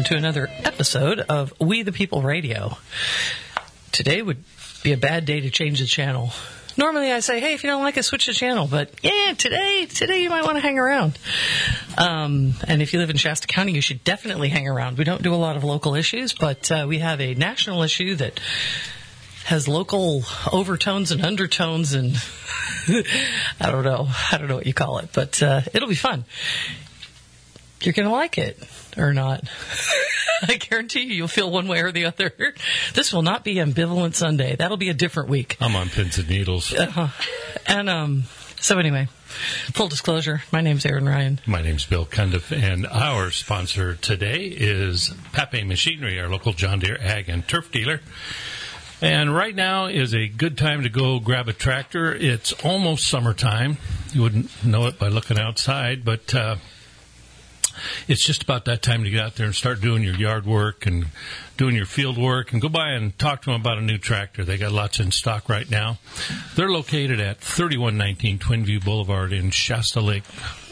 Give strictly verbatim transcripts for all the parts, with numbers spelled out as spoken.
welcome to another episode of We the People Radio. Today would be a bad day to change the channel. Normally I say, hey, if you don't like it, switch the channel. But yeah, today, today you might want to hang around. Um, and if you live in Shasta County, you should definitely hang around. We don't do a lot of local issues, but uh, we have a national issue that has local overtones and undertones and I don't know. I don't know what you call it, but uh, it'll be fun. You're going to like it or not. I guarantee you you'll feel one way or the other. This will not be Ambivalent Sunday. That'll be a different week. I'm on pins and needles. Uh-huh. And um, so anyway, full disclosure, my name's Aaron Ryan. My name's Bill Cundiff, and our sponsor today is Pape Machinery, our local John Deere ag and turf dealer. And right now is a good time to go grab a tractor. It's almost summertime. You wouldn't know it by looking outside, but uh, it's just about that time to get out there and start doing your yard work and doing your field work, and go by and talk to them about a new tractor. They got lots in stock right now. They're located at thirty-one nineteen Twin View Boulevard in Shasta Lake.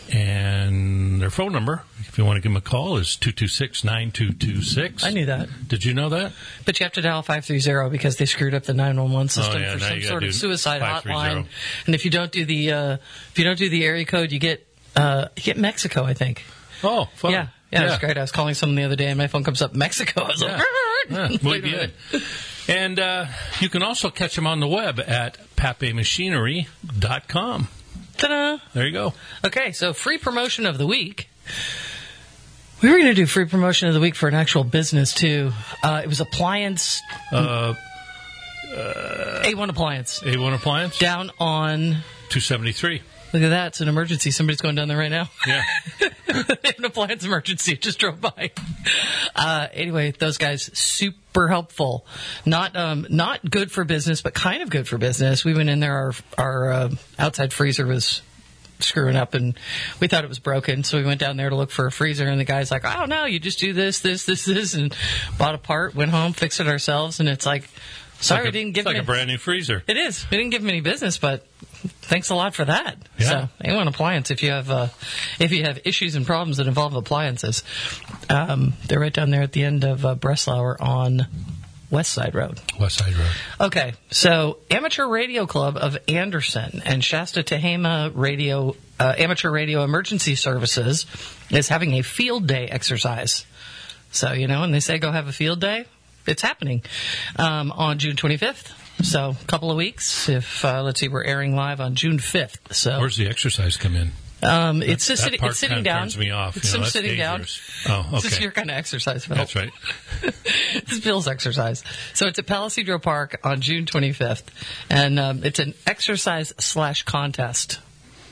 And their phone number, if you want to give them a call, is two two six, nine two two six. I knew that. Did you know that? But you have to dial five three zero because they screwed up the nine one one system oh, yeah, for some sort of suicide hotline. And if you don't do the uh, if you don't do the area code, you get uh, you get Mexico, I think. Oh, fun. Yeah, yeah, yeah. It's great. I was calling someone the other day, and my phone comes up Mexico. I was yeah. like, yeah, muy bien. And uh, you can also catch them on the web at pape machinery dot com. Ta-da! There you go. Okay, so free promotion of the week. We were going to do free promotion of the week for an actual business, too. Uh, it was appliance. Uh, uh, A one Appliance. A one Appliance? Down on two seventy-three. Look at that. It's an emergency. Somebody's going down there right now. Yeah. They have an appliance emergency. It just drove by. Uh, anyway, those guys, super helpful. Not um, not good for business, but kind of good for business. We went in there. Our, our uh, outside freezer was screwing up, and we thought it was broken. So we went down there to look for a freezer, and the guy's like, oh, no, you just do this, this, this, this, and bought a part, went home, fixed it ourselves, and it's like, sorry, like we didn't give It's like him a brand new freezer. It is. We didn't give him any business, but thanks a lot for that. Yeah. So, A one Appliance, if you have uh, if you have issues and problems that involve appliances, um, they're right down there at the end of uh, Breslauer on West Side Road. West Side Road. Okay, so Amateur Radio Club of Anderson and Shasta Tehama Radio uh, Amateur Radio Emergency Services is having a field day exercise. So, you know, when they say go have a field day, it's happening um, on June twenty-fifth. So, a couple of weeks. If uh, let's see, we're airing live on June fifth. So, where's the exercise come in? Um, that, it's just that sit, part it's sitting kind of down. Turns me off. It's you know, some that's sitting dangerous. down. Oh, okay. This is your kind of exercise, Phil. That's right. It's Bill's exercise. So it's at Palisadro Park on June twenty-fifth, and um, it's an exercise slash contest.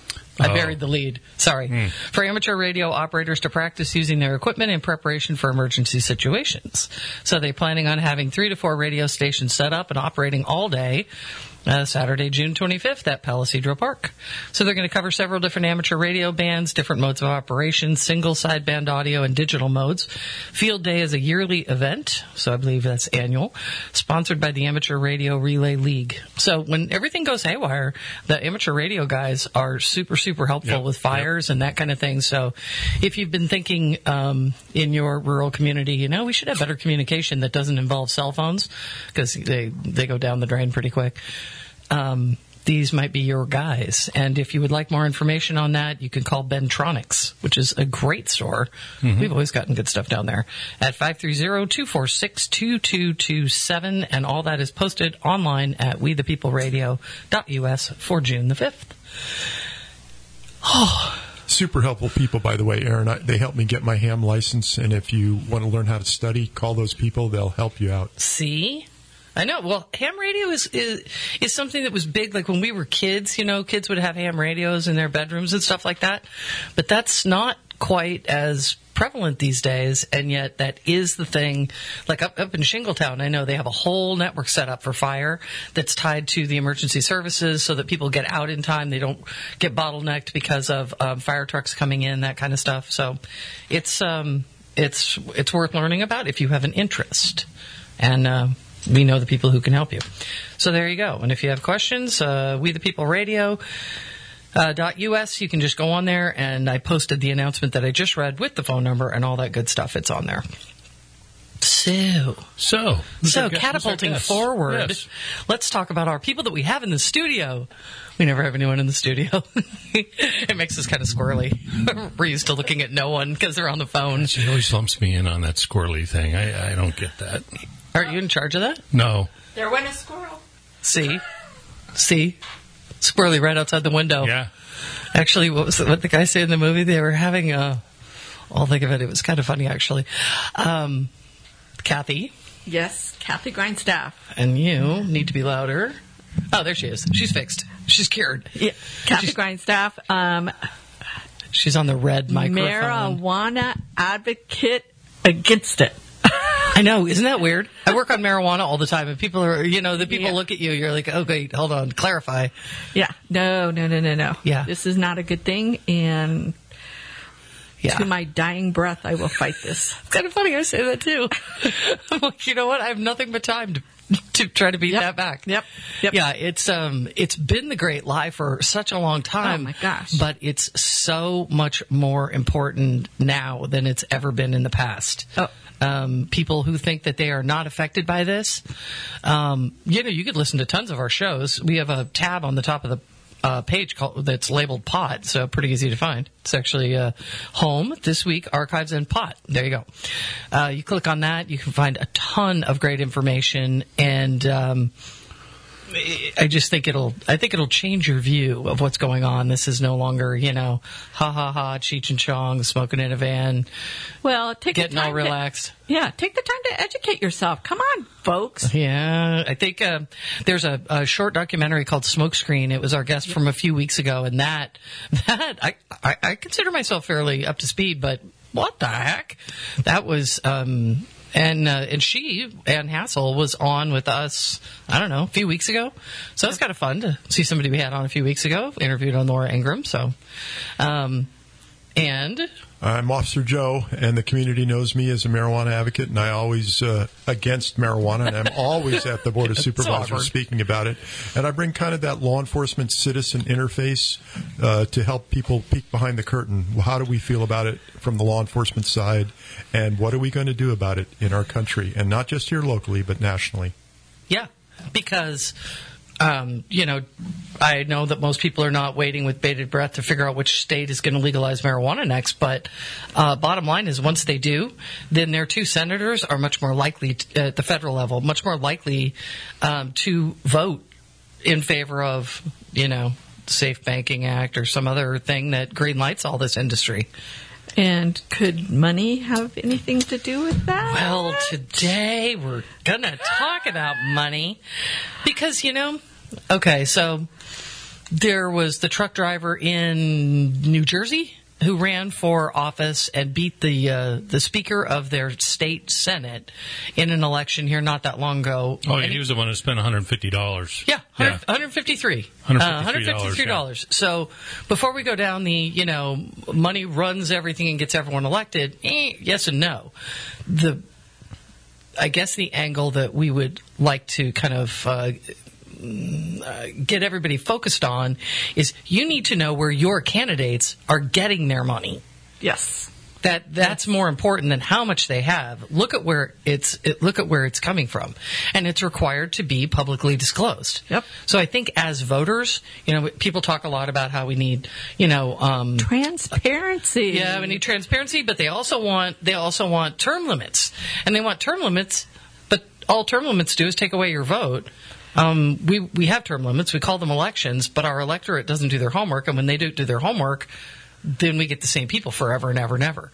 I Oh. buried the lead. Sorry. Mm. For amateur radio operators to practice using their equipment in preparation for emergency situations. So they're planning on having three to four radio stations set up and operating all day. Uh, Saturday, June twenty-fifth at Palisadro Park. So they're going to cover several different amateur radio bands, different modes of operation, single sideband audio, and digital modes. Field Day is a yearly event, so I believe that's annual, sponsored by the Amateur Radio Relay League. So when everything goes haywire, the amateur radio guys are super, super helpful Yep. with fires yep. and that kind of thing. So if you've been thinking um, in your rural community, you know, we should have better communication that doesn't involve cell phones because they, they go down the drain pretty quick. Um, these might be your guys. And if you would like more information on that, you can call Bentronics, which is a great store. Mm-hmm. We've always gotten good stuff down there at five three zero, two four six, two two two seven. And all that is posted online at we the people radio dot u s for June the fifth. Oh. Super helpful people, by the way, Aaron. I, they helped me get my ham license. And if you want to learn how to study, call those people. They'll help you out. See? I know. Well, ham radio is, is is something that was big. Like when we were kids, you know, kids would have ham radios in their bedrooms and stuff like that. But that's not quite as prevalent these days, and yet that is the thing. Like up, up in Shingletown, I know they have a whole network set up for fire that's tied to the emergency services so that people get out in time. They don't get bottlenecked because of um, fire trucks coming in, that kind of stuff. So it's um, it's it's worth learning about if you have an interest. And uh we know the people who can help you. So there you go. And if you have questions, uh, we the people radio uh, dot U S, you can just go on there, and I posted the announcement that I just read with the phone number and all that good stuff. It's on there. So, So, who's so our guest? catapulting Who's our guest? forward, Yes. let's talk about our people that we have in the studio. We never have anyone in the studio. It makes us kind of squirrely. We're used to looking at no one because they're on the phone. She always lumps me in on that squirrely thing. I, I don't get that. Aren't you in charge of that? No. There went a squirrel. See? See? Squirrely right outside the window. Yeah. Actually, what was the, what the guy said in the movie? They were having a... I'll think of it. It was kind of funny, actually. Um, Kathy, Yes, Kathy Grindstaff. and you need to be louder. Oh, there she is. She's fixed. She's cured. Yeah, Kathy She's- Grindstaff, um, She's on the red microphone. marijuana advocate against it. I know. Isn't that weird? I work on marijuana all the time, and people are, you know, the people Yeah. look at you. You're like, oh, wait, hold on, clarify. Yeah, no, no, no, no, no. Yeah. This is not a good thing, and Yeah. to my dying breath, I will fight this. It's kind of funny. I say that too. I'm like, you know what? I have nothing but time to to try to beat Yep. that back. Yep. Yep. Yeah, it's um, it's been the great lie for such a long time. Oh, my gosh. But it's so much more important now than it's ever been in the past. Oh. Um, people who think that they are not affected by this, um, you know, you could listen to tons of our shows. We have a tab on the top of the uh, page called, that's labeled Pot, so pretty easy to find. It's actually uh, Home, This Week, Archives, and Pot. There you go. Uh, you click on that, you can find a ton of great information, and um, I just think it'll. I think it'll change your view of what's going on. This is no longer, you know, ha ha ha, Cheech and Chong smoking in a van, Well, take getting the time all relaxed. To, yeah, take the time to educate yourself. Come on, folks. Yeah, I think uh, there's a, a short documentary called Smokescreen. It was our guest from a few weeks ago, and that that I, I, I consider myself fairly up to speed, but what the heck? That was um, and uh, and she, Ann Hassel, was on with us. I don't know, a few weeks ago. So it was kind of fun to see somebody we had on a few weeks ago. Interviewed on Laura Ingram. So, um, and. I'm Officer Joe, and the community knows me as a marijuana advocate, and I always uh, against marijuana, and I'm always at the Board of It's Supervisors awkward. speaking about it. And I bring kind of that law enforcement citizen interface uh, to help people peek behind the curtain. How do we feel about it from the law enforcement side, and what are we going to do about it in our country, and not just here locally, but nationally? Yeah, because, um, you know, I know that most people are not waiting with bated breath to figure out which state is going to legalize marijuana next. But uh, bottom line is, once they do, then their two senators are much more likely, to, at the federal level, much more likely um, to vote in favor of, you know, Safe Banking Act or some other thing that green lights all this industry. And could money have anything to do with that? Well, today we're going to talk about money because, you know, okay, so there was the truck driver in New Jersey who ran for office and beat the uh, the speaker of their state senate in an election here not that long ago. Oh, And and he was the one who spent one hundred fifty dollars. Yeah, one hundred fifty-three. one Uh, hundred fifty-three one hundred fifty-three dollars. So before we go down the, you know, money runs everything and gets everyone elected, eh, yes and no. The, I guess the angle that we would like to kind of uh, uh, get everybody focused on is you need to know where your candidates are getting their money. Yes. That that's more important than how much they have. Look at where it's it, look at where it's coming from, and it's required to be publicly disclosed. Yep. So I think as voters, you know, people talk a lot about how we need, you know, um, Transparency. yeah, we need transparency, but they also want they also want term limits, and they want term limits, but all term limits do is take away your vote. Um, we we have term limits. We call them elections, but our electorate doesn't do their homework, and when they don't do their homework, then we get the same people forever and ever and ever.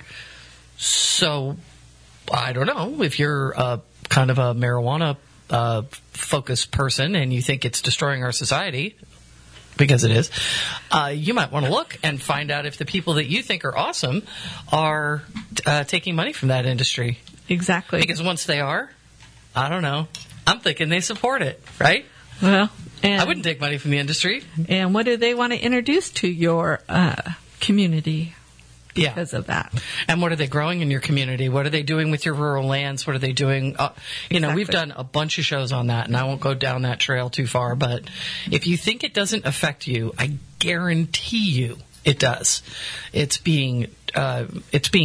So I don't know if you're uh, kind of a marijuana uh, focused person and you think it's destroying our society, because it is, uh, you might want to look and find out if the people that you think are awesome are uh, taking money from that industry. Exactly. Because once they are, I don't know, I'm thinking they support it, right? Well, and, I wouldn't take money from the industry. And what do they want to introduce to your uh, community Yeah. because of that? And what are they growing in your community? What are they doing with your rural lands? What are they doing? Uh, you know, we've Exactly. done a bunch of shows on that, and I won't go down that trail too far. But if you think it doesn't affect you, I guarantee you it does. It's being uh, it's being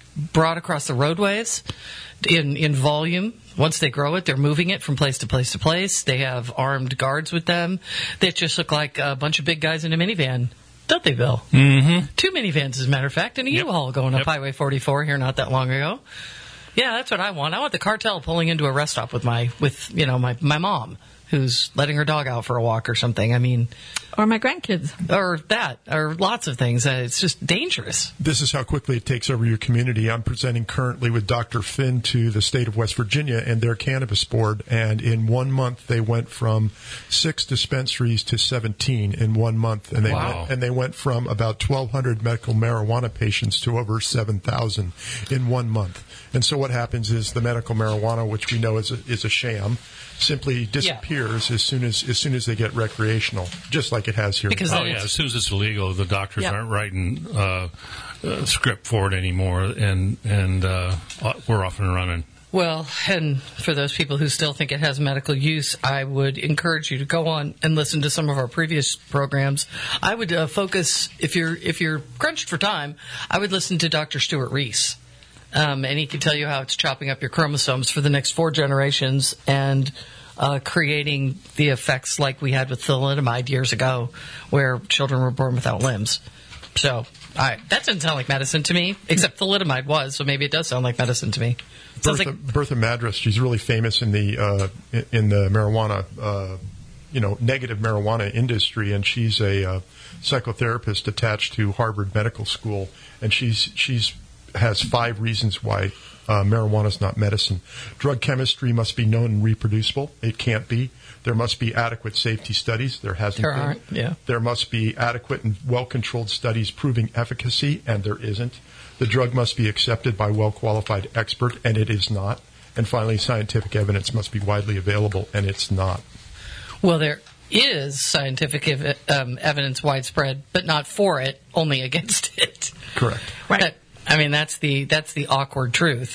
brought across the roadways in in volume. Once they grow it, they're moving it from place to place to place. They have armed guards with them that just look like a bunch of big guys in a minivan. Don't they, Bill? Mm-hmm. Two minivans, as a matter of fact, and a Yep. U-Haul going up Yep. Highway forty-four here not that long ago. Yeah, that's what I want. I want the cartel pulling into a rest stop with my, with you know, my my mom, who's letting her dog out for a walk or something. I mean, Or my grandkids. or that, or lots of things. Uh, it's just dangerous. This is how quickly it takes over your community. I'm presenting currently with Doctor Finn to the state of West Virginia and their cannabis board, and in one month they went from six dispensaries to seventeen in one month, and they Wow. went, and they went from about twelve hundred medical marijuana patients to over seven thousand in one month. And so what happens is the medical marijuana, which we know is a, is a sham, simply disappears as soon as as soon as they get recreational, just like it has here. Because in Oh, then yeah. it's- As soon as it's illegal, the doctors Yep. aren't writing uh, uh, script for it anymore, and and uh, we're off and running. Well, and for those people who still think it has medical use, I would encourage you to go on and listen to some of our previous programs. I would uh, focus, if you're if you're crunched for time, I would listen to Doctor Stuart Reese. Um, and he can tell you how it's chopping up your chromosomes for the next four generations and uh, creating the effects like we had with thalidomide years ago, where children were born without limbs. So I, that doesn't sound like medicine to me, except thalidomide was, so maybe it does sound like medicine to me. Sounds Bertha, like Bertha Madras, she's really famous in the uh, in the marijuana, uh, you know, negative marijuana industry, and she's a uh, psychotherapist attached to Harvard Medical School, and she's she's has five reasons why uh, marijuana is not medicine. Drug chemistry must be known and reproducible. It can't be. There must be adequate safety studies. There hasn't There been. aren't, yeah. There must be adequate and well-controlled studies proving efficacy, and there isn't. The drug must be accepted by a well-qualified expert, and it is not. And finally, scientific evidence must be widely available, and it's not. Well, there is scientific ev- um, evidence widespread, but not for it, only against it. Correct. Right. That- I mean, that's the that's the awkward truth.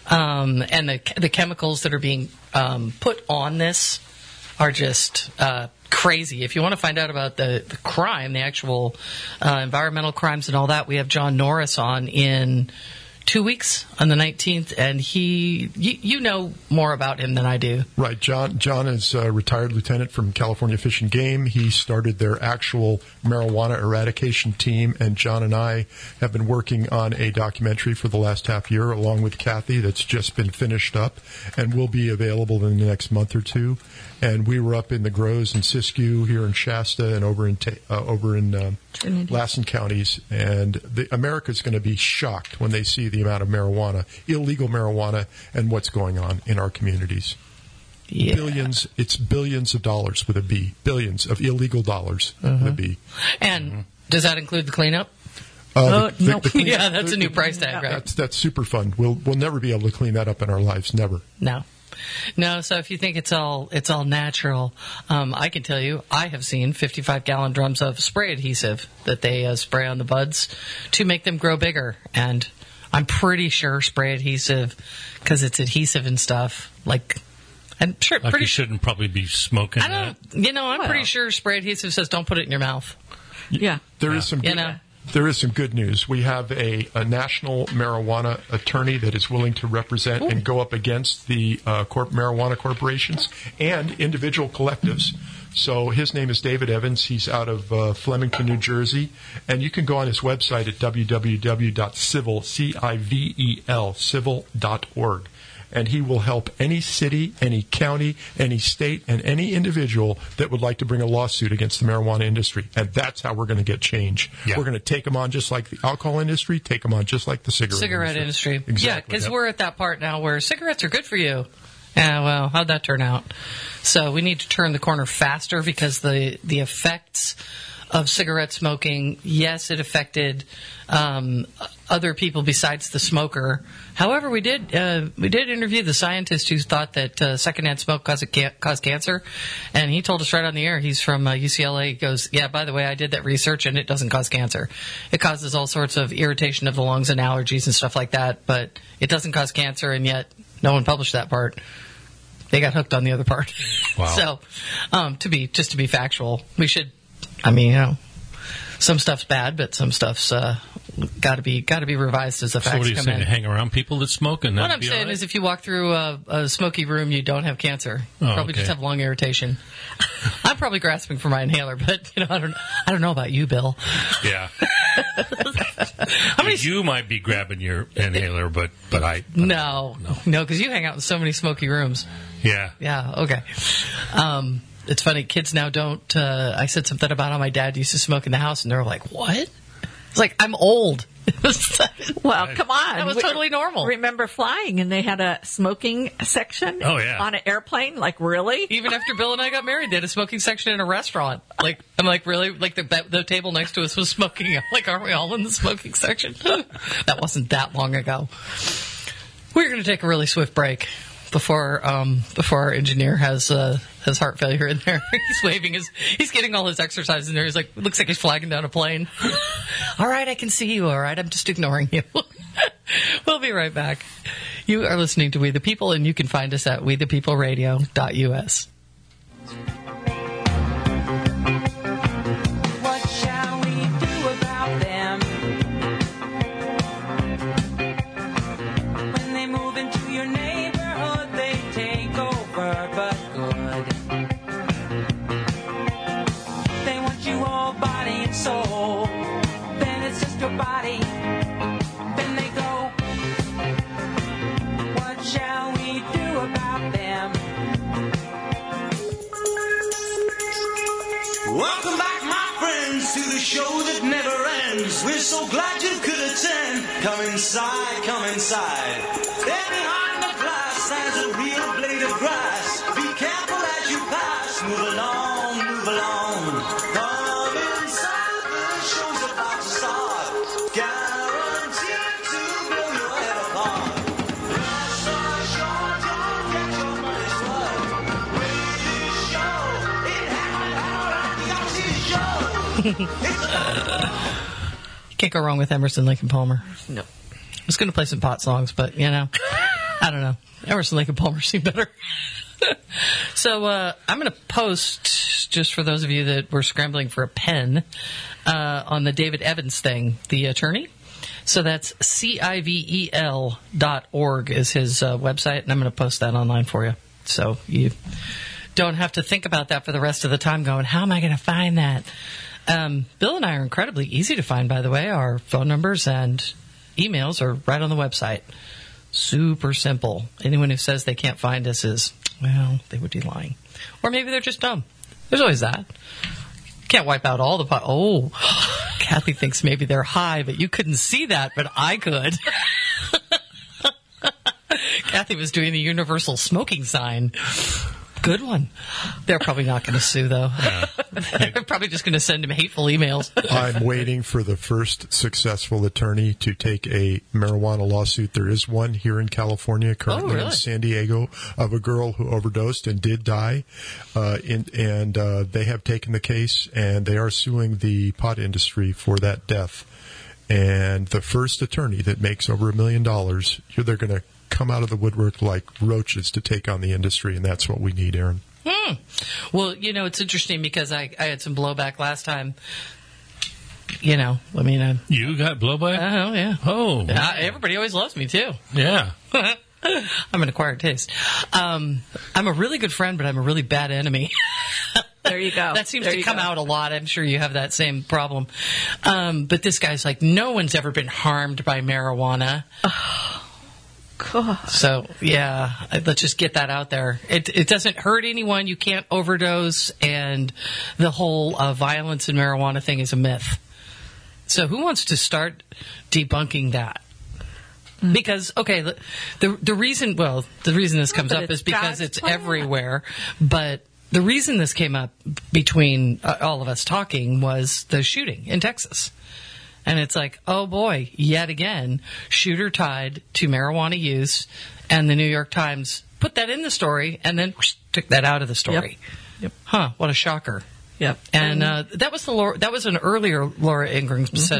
Um, and the the chemicals that are being um, put on this are just uh, crazy. If you want to find out about the, the crime, the actual uh, environmental crimes and all that, we have John Norris on in two weeks on the nineteenth, and he, you, you know more about him than I do. Right. John John is a retired lieutenant from California Fish and Game. He started their actual marijuana eradication team, and John and I have been working on a documentary for the last half year, along with Kathy, that's just been finished up and will be available in the next month or two. And we were up in the groves in Siskiyou, here in Shasta, and over in Ta- uh, over in um, Trinity. Lassen counties. And the, America's going to be shocked when they see the amount of marijuana, illegal marijuana, and what's going on in our communities. Yeah. Billions, it's billions of dollars with a B. Billions of illegal dollars with a B. And does that include the cleanup? Uh, Oh, the- the- no. the clean- Yeah, that's a new price tag, right? That's that's super fun. We'll we'll never be able to clean that up in our lives. Never. No. No, so if you think it's all it's all natural, um, I can tell you I have seen fifty-five gallon drums of spray adhesive that they uh, spray on the buds to make them grow bigger. And I'm pretty sure spray adhesive, because it's adhesive and stuff, like, I'm sure, Like pretty you shouldn't probably be smoking I that. don't, you know, I'm Well. pretty sure spray adhesive says don't put it in your mouth. Yeah. There Yeah. is some You good, know. there is some good news. We have a, a national marijuana attorney that is willing to represent and go up against the uh, corp marijuana corporations and individual collectives. So his name is David Evans. He's out of uh, Flemington, New Jersey, and you can go on his website at w w w dot civil c i v e l civil dot org. And he will help any city, any county, any state, and any individual that would like to bring a lawsuit against the marijuana industry. And that's how we're going to get change. Yeah. We're going to take them on just like the alcohol industry, take them on just like the cigarette, Cigarette industry. Exactly. Yeah, because Yep. we're at that part now where cigarettes are good for you. Yeah, well, how'd that turn out? So we need to turn the corner faster, because the, the effects of cigarette smoking, yes, it affected um, other people besides the smoker. However, we did uh, we did interview the scientist who thought that uh, secondhand smoke caused, caused cancer, and he told us right on the air. He's from uh, U C L A. He goes, yeah, by the way, I did that research, and it doesn't cause cancer. It causes all sorts of irritation of the lungs and allergies and stuff like that, but it doesn't cause cancer, and yet no one published that part. They got hooked on the other part. Wow. So, um, to be just to be factual, we should. I mean, you know, some stuff's bad, but some stuff's uh, got to be got to be revised as the facts So what are you come saying? in. To hang around people that smoke and What that'd I'm be saying all right? is, if you walk through a, a smoky room, you don't have cancer. You Oh, probably okay. just have lung irritation. I'm probably grasping for my inhaler, but you know, I don't. I don't know about you, Bill. Yeah. How many? You might be grabbing your inhaler, but but I but No, no, because you hang out in so many smoky rooms. yeah. Yeah. Okay. Um, it's funny. Kids now don't. Uh, I said something about how my dad used to smoke in the house, and they're like, "What?" It's like, I'm old. Well, come on. That was We- totally normal. Remember flying and they had a smoking section Oh, yeah. on an airplane? Like, really? Even after Bill and I got married, they had a smoking section in a restaurant. Like, I'm like, really? Like, the the table next to us was smoking. I'm like, aren't we all in the smoking section? That wasn't that long ago. We're going to take a really swift break before um, before our engineer has uh, has heart failure in there. He's waving his, he's getting all his exercise in there. He's like, looks like he's flagging down a plane. All right, I can see you. All right, I'm just ignoring you. We'll be right back. You are listening to We the People, and you can find us at we the people radio dot u s. What shall we do about them? When they move into your neighborhood, they take over, but good. They want you all body and soul. Then it's just your body. Then they go. What shall we do about them? Welcome back, my friends, to the show that never ends. We're so glad you could attend. Come inside, come inside. There behind the glass stands a real blade of grass. Be careful as you pass. Move along, move along. Come inside, the show's about to start. Guaranteed to blow your head apart. Last are short, don't get your money's worth. Wait show, it happened all at the Oxy Show. Can't go wrong with Emerson, Lake and Palmer. No. I was going to play some pot songs, but, you know, I don't know. Emerson, Lake and Palmer seem better. So uh, I'm going to post, just for those of you that were scrambling for a pen, uh, on the David Evans thing, the attorney. So that's C I V E L dot org is his uh, website, and I'm going to post that online for you. So you don't have to think about that for the rest of the time going, how am I going to find that? Um, Bill and I are incredibly easy to find, by the way. Our phone numbers and emails are right on the website. Super simple. Anyone who says they can't find us is, well, they would be lying. Or maybe they're just dumb. There's always that. Can't wipe out all the pot. Oh, Kathy thinks maybe they're high, but you couldn't see that, but I could. Kathy was doing the universal smoking sign. Good one. They're probably not going to sue, though. Yeah. They're probably just going to send him hateful emails. I'm waiting for the first successful attorney to take a marijuana lawsuit. There is one here in California, currently Oh, really? in San Diego, of a girl who overdosed and did die. Uh, in, and uh, they have taken the case, and they are suing the pot industry for that death. And the first attorney that makes over a million dollars, they're going to come out of the woodwork like roaches to take on the industry, and that's what we need, Aaron. Hmm. Well, you know, it's interesting because I, I had some blowback last time. You know, I mean, I, You got blowback? oh, yeah. Oh, Uh, everybody always loves me, too. yeah. I'm an acquired taste. Um, I'm a really good friend, but I'm a really bad enemy. There you go. That seems There to you come go. out a lot. I'm sure you have that same problem. Um, but this guy's like, no one's ever been harmed by marijuana. God. So, yeah, let's just get that out there. It, it doesn't hurt anyone. You can't overdose. And the whole uh, violence in marijuana thing is a myth. So who wants to start debunking that? Because, okay, the, the the reason, well, the reason this comes but up it's is because God's it's plan. everywhere. But the reason this came up between uh, all of us talking was the shooting in Texas. And it's like, oh boy, yet again, shooter tied to marijuana use. And the New York Times put that in the story and then whoosh, took that out of the story. Yep. Yep. Huh, what a shocker. Yep. And uh, that was the Laura, that was an earlier Laura Ingraham Mm-hmm. se-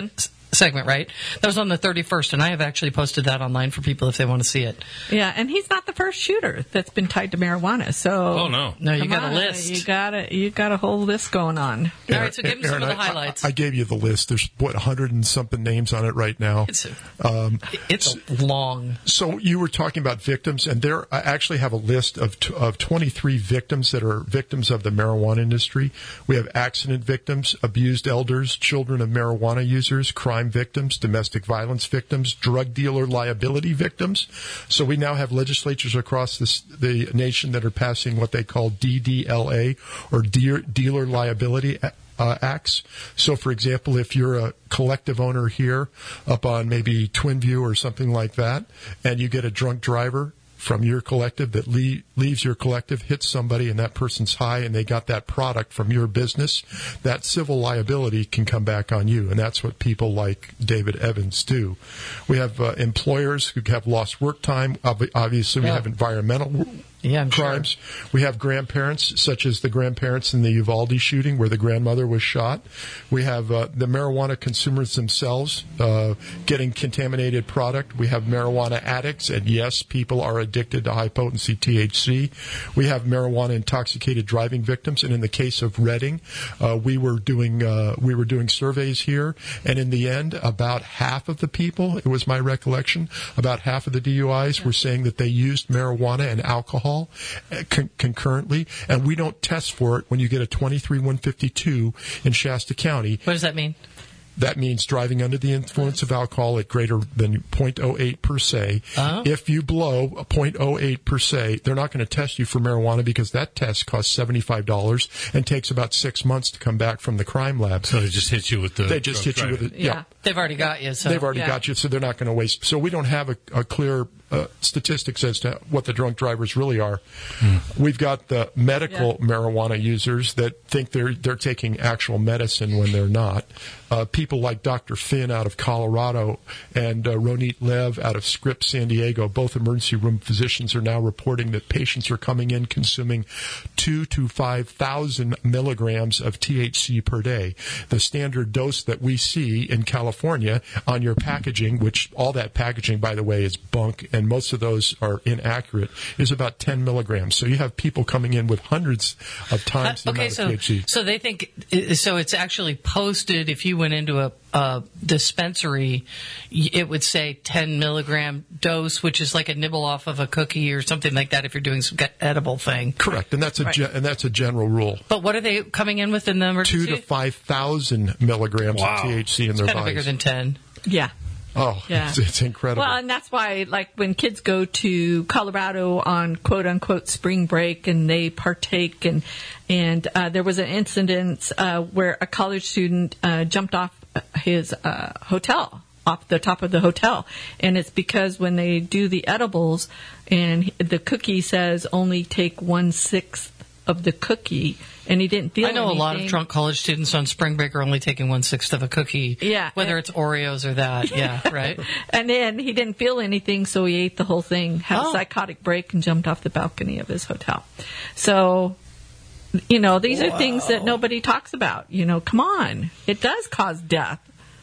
segment, right? That was on the thirty-first, and I have actually posted that online for people if they want to see it. Yeah, and he's not the first shooter that's been tied to marijuana. So Oh, no. No, you come got a on, list. You got a you got a whole list going on. All right, so give me some Aaron, of the I- highlights. I, I gave you the list. There's, what, a hundred and something names on it right now. it's a, Um, it's a long. So you were talking about victims, and there I actually have a list of t- of twenty-three victims that are victims of the marijuana industry. We have accident victims, abused elders, children of marijuana users, crime victims, domestic violence victims, drug dealer liability victims. So we now have legislatures across this, the nation that are passing what they call D D L A, or Dear, Dealer Liability Uh, acts. So, for example, if you're a collective owner here up on maybe Twinview or something like that, and you get a drunk driver from your collective that le- leaves your collective, hits somebody, and that person's high, and they got that product from your business, that civil liability can come back on you, and that's what people like David Evans do. We have uh, employers who have lost work time. Ob- obviously, we Yeah. have environmental Yeah, I'm crimes. sure. We have grandparents, such as the grandparents in the Uvalde shooting where the grandmother was shot. We have uh, the marijuana consumers themselves uh, getting contaminated product. We have marijuana addicts, and yes, people are addicted to high-potency T H C. We have marijuana-intoxicated driving victims, and in the case of Redding, uh, we were doing uh, we were doing surveys here, and in the end, about half of the people, it was my recollection, about half of the D U Is were saying that they used marijuana and alcohol Con- concurrently, and we don't test for it when you get a twenty-three one fifty-two in Shasta County. What does that mean? That means driving under the influence of alcohol at greater than zero point zero eight per se. Oh. If you blow a zero point zero eight per se, they're not going to test you for marijuana because that test costs seventy-five dollars and takes about six months to come back from the crime lab. So they just hit you with the. They just hit you with it. Yeah. Yeah. They've already got you. So They've already Yeah. got you, so they're not going to waste. So we don't have a, a clear uh, statistics as to what the drunk drivers really are. We've got the medical Yeah. marijuana users that think they're they're taking actual medicine when they're not. Uh, people like Doctor Finn out of Colorado and uh, Ronit Lev out of Scripps, San Diego, both emergency room physicians, are now reporting that patients are coming in consuming two to five thousand milligrams of T H C per day. The standard dose that we see in California on your packaging, which all that packaging, by the way, is bunk, and most of those are inaccurate, is about ten milligrams. So you have people coming in with hundreds of times the Uh, okay, amount so of T H C. so they think so. It's actually posted. If you went into a, a dispensary, y- it would say ten milligram dose, which is like a nibble off of a cookie or something like that. If you're doing some edible thing, Correct, and that's a Right. ge- and that's a general rule. but what are they coming in with in the emergency? Two to five thousand milligrams Wow. of T H C in their Kind of bodies. bigger than ten. Yeah. oh, Yeah. it's, it's incredible. Well, and that's why, like, when kids go to Colorado on quote unquote spring break and they partake, and and uh, there was an incident uh, where a college student uh, jumped off his uh, hotel, off the top of the hotel, and it's because when they do the edibles, and the cookie says only take one sixth of the cookie, and he didn't feel. I know a lot of anything. drunk college students on spring break are only taking one sixth of a cookie. Yeah. whether it's Oreos or that. Yeah, right. And then he didn't feel anything, so he ate the whole thing, had Oh. a psychotic break, and jumped off the balcony of his hotel. So, you know, these are things that nobody talks about. You know, come on. It does cause death.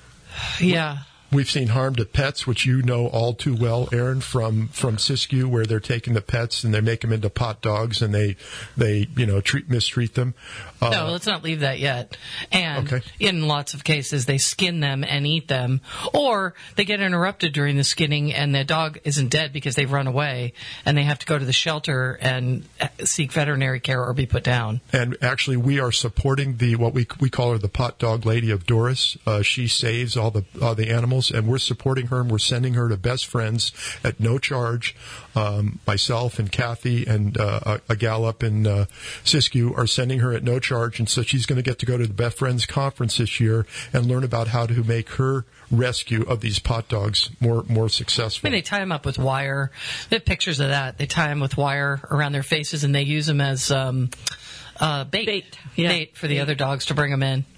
Yeah. We've seen harm to pets, which you know all too well, Aaron, from from Siskiyou, where they're taking the pets and they make them into pot dogs and they they you know treat mistreat them. Uh, No, let's not leave that yet. And Okay. in lots of cases, they skin them and eat them, or they get interrupted during the skinning, and the dog isn't dead because they've run away, and they have to go to the shelter and seek veterinary care or be put down. And actually, we are supporting the what we we call her the pot dog lady of Doris. Uh, she saves all the all the animals, and we're supporting her, and we're sending her to Best Friends at no charge. Um, myself and Kathy and uh, a, a gal up in uh, Siskiyou are sending her at no charge, and so she's going to get to go to the Best Friends conference this year and learn about how to make her rescue of these pot dogs more more successful. I mean, they tie them up with wire. They have pictures of that. They tie them with wire around their faces, and they use them as um, uh, bait, Bait, yeah. bait for the Bait. other dogs to bring them in.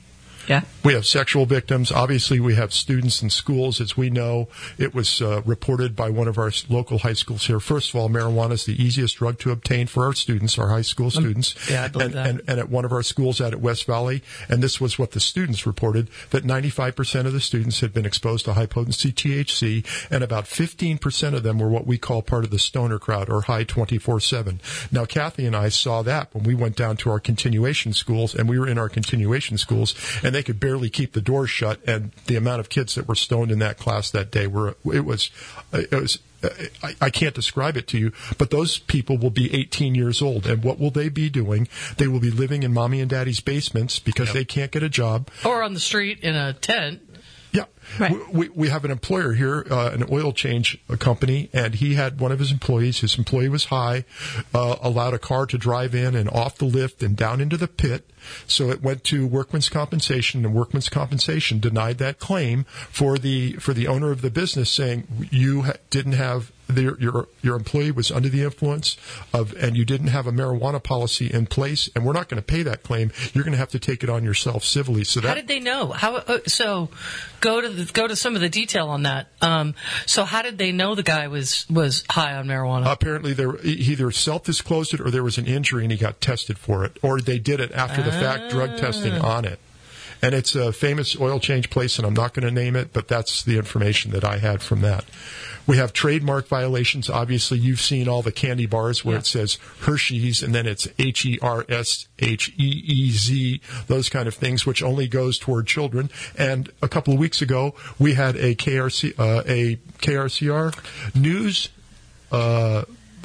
Yeah. We have sexual victims. Obviously, we have students in schools. As we know, it was uh, reported by one of our s- local high schools here. First of all, marijuana is the easiest drug to obtain for our students, our high school students. yeah, I believe and, that. And, and at one of our schools out at West Valley, and this was what the students reported, that ninety-five percent of the students had been exposed to high-potency T H C, and about fifteen percent of them were what we call part of the stoner crowd, or high twenty-four seven. Now, Kathy and I saw that when we went down to our continuation schools, and we were in our continuation schools, and they could barely keep the doors shut, and the amount of kids that were stoned in that class that day were, it was, it was, I, I can't describe it to you, but those people will be eighteen years old, and what will they be doing? They will be living in mommy and daddy's basements because Yep. they can't get a job. Or on the street in a tent. Yeah. Right. We, we, we have an employer here, uh, an oil change company, and he had one of his employees, his employee was high, uh, allowed a car to drive in and off the lift and down into the pit. So it went to workman's compensation, and workman's compensation denied that claim for the for the owner of the business, saying you ha- didn't have the, your your employee was under the influence of, and you didn't have a marijuana policy in place, and we're not going to pay that claim. You're going to have to take it on yourself civilly. So that How did they know? How uh, so? Go to the, go to some of the detail on that. Um, so how did they know the guy was was high on marijuana? apparently there he either self-disclosed it, or there was an injury and he got tested for it, or they did it after the fact drug testing on it. And it's a famous oil change place, and I'm not going to name it, but that's the information that I had from that. We have trademark violations. Obviously, you've seen all the candy bars where Yeah. it says Hershey's, and then it's H E R S H E E Z, those kind of things, which only goes toward children. And a couple of weeks ago, we had a K R C, uh, a K R C R news uh,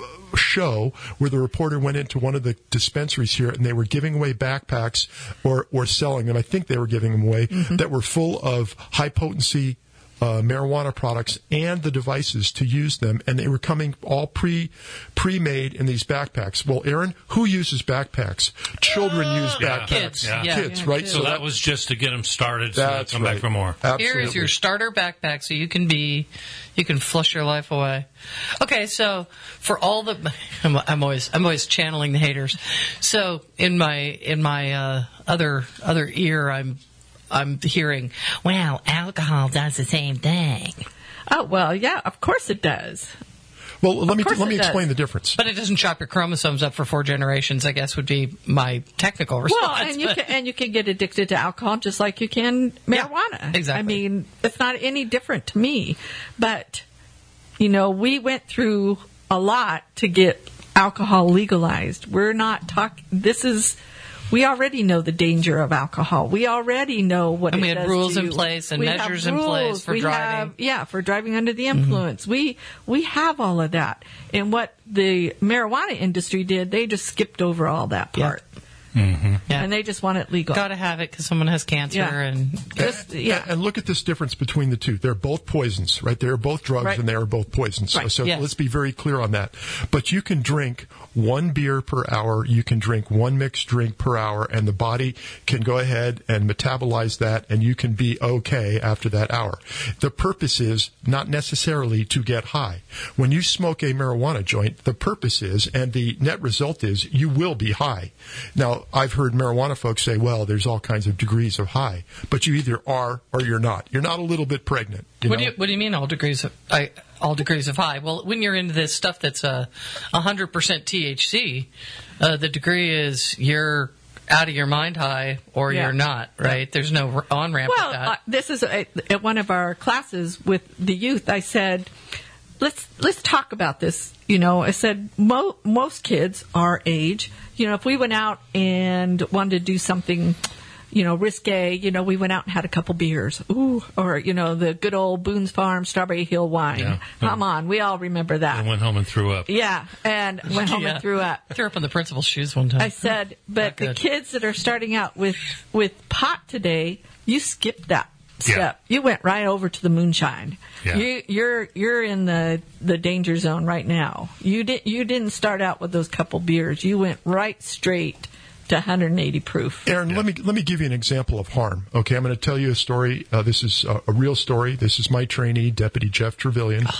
show where the reporter went into one of the dispensaries here, and they were giving away backpacks or, or selling them. I think they were giving them away that were full of high potency Uh, marijuana products and the devices to use them, and they were coming all pre pre-made in these backpacks. Well, Aaron, who uses backpacks? Children use Yeah. backpacks. Kids, Yeah. yeah. Kids, right? So that was just to get them started, so that's they'll come right. back for more. Absolutely. Here is your starter backpack, so you can be, you can flush your life away. Okay, so for all the, I'm, I'm always, I'm always channeling the haters. So in my, in my uh, other, other ear, I'm, I'm hearing, well, alcohol does the same thing, Oh, well, yeah, of course it does. Well, let me course let me it does. explain the difference. but it doesn't chop your chromosomes up for four generations. I guess would be my technical response. Well, and you but- can and you can get addicted to alcohol just like you can Yeah, marijuana. exactly. I mean, it's not any different to me. But you know, we went through a lot to get alcohol legalized. We're not talking. This is. We already know the danger of alcohol. We already know what And it we had does rules to in you. place and We have measures in place rules. for we driving. Have, yeah, for driving under the influence. We we have all of that. And what the marijuana industry did, they just skipped over all that Yeah. part. Mm-hmm. Yeah. And they just want it legal. Got to have it because someone has cancer Yeah. and Just, yeah. And look at this difference between the two. They're both poisons, right? They're both drugs, Right. and they are both poisons. Right. So, so Yes. let's be very clear on that. But you can drink one beer per hour. You can drink one mixed drink per hour, and the body can go ahead and metabolize that, and you can be okay after that hour. The purpose is not necessarily to get high. When you smoke a marijuana joint, the purpose is, and the net result is, you will be high. Now, I've heard marijuana folks say, well, there's all kinds of degrees of high, but you either are or you're not. You're not a little bit pregnant. You what know? do you what do you mean all degrees of I, all degrees of high? Well, when you're into this stuff that's a uh, hundred percent T H C, uh, the degree is you're out of your mind high or Yeah. you're not. Right? There's no on ramp Well, with that. uh, this is a, at one of our classes with the youth. I said, "Let's let's talk about this." You know, I said mo- most kids our age, you know, if we went out and wanted to do something, you know, risque, you know, we went out and had a couple beers, ooh, or you know, the good old Boone's Farm Strawberry Hill wine. Yeah. Come on, we all remember that. And went home and threw up. Yeah, and went home Yeah. and threw up. I threw up in the principal's shoes one time. I said, but Not the good. kids that are starting out with with pot today, you skipped that Yeah. step. You went right over to the moonshine. Yeah. You, you're you're in the, the danger zone right now. You did you didn't start out with those couple beers. You went right straight to one hundred eighty proof. Aaron, let me let me give you an example of harm. Okay, I'm going to tell you a story. Uh, this is a, a real story. This is my trainee, Deputy Jeff Trevelyan.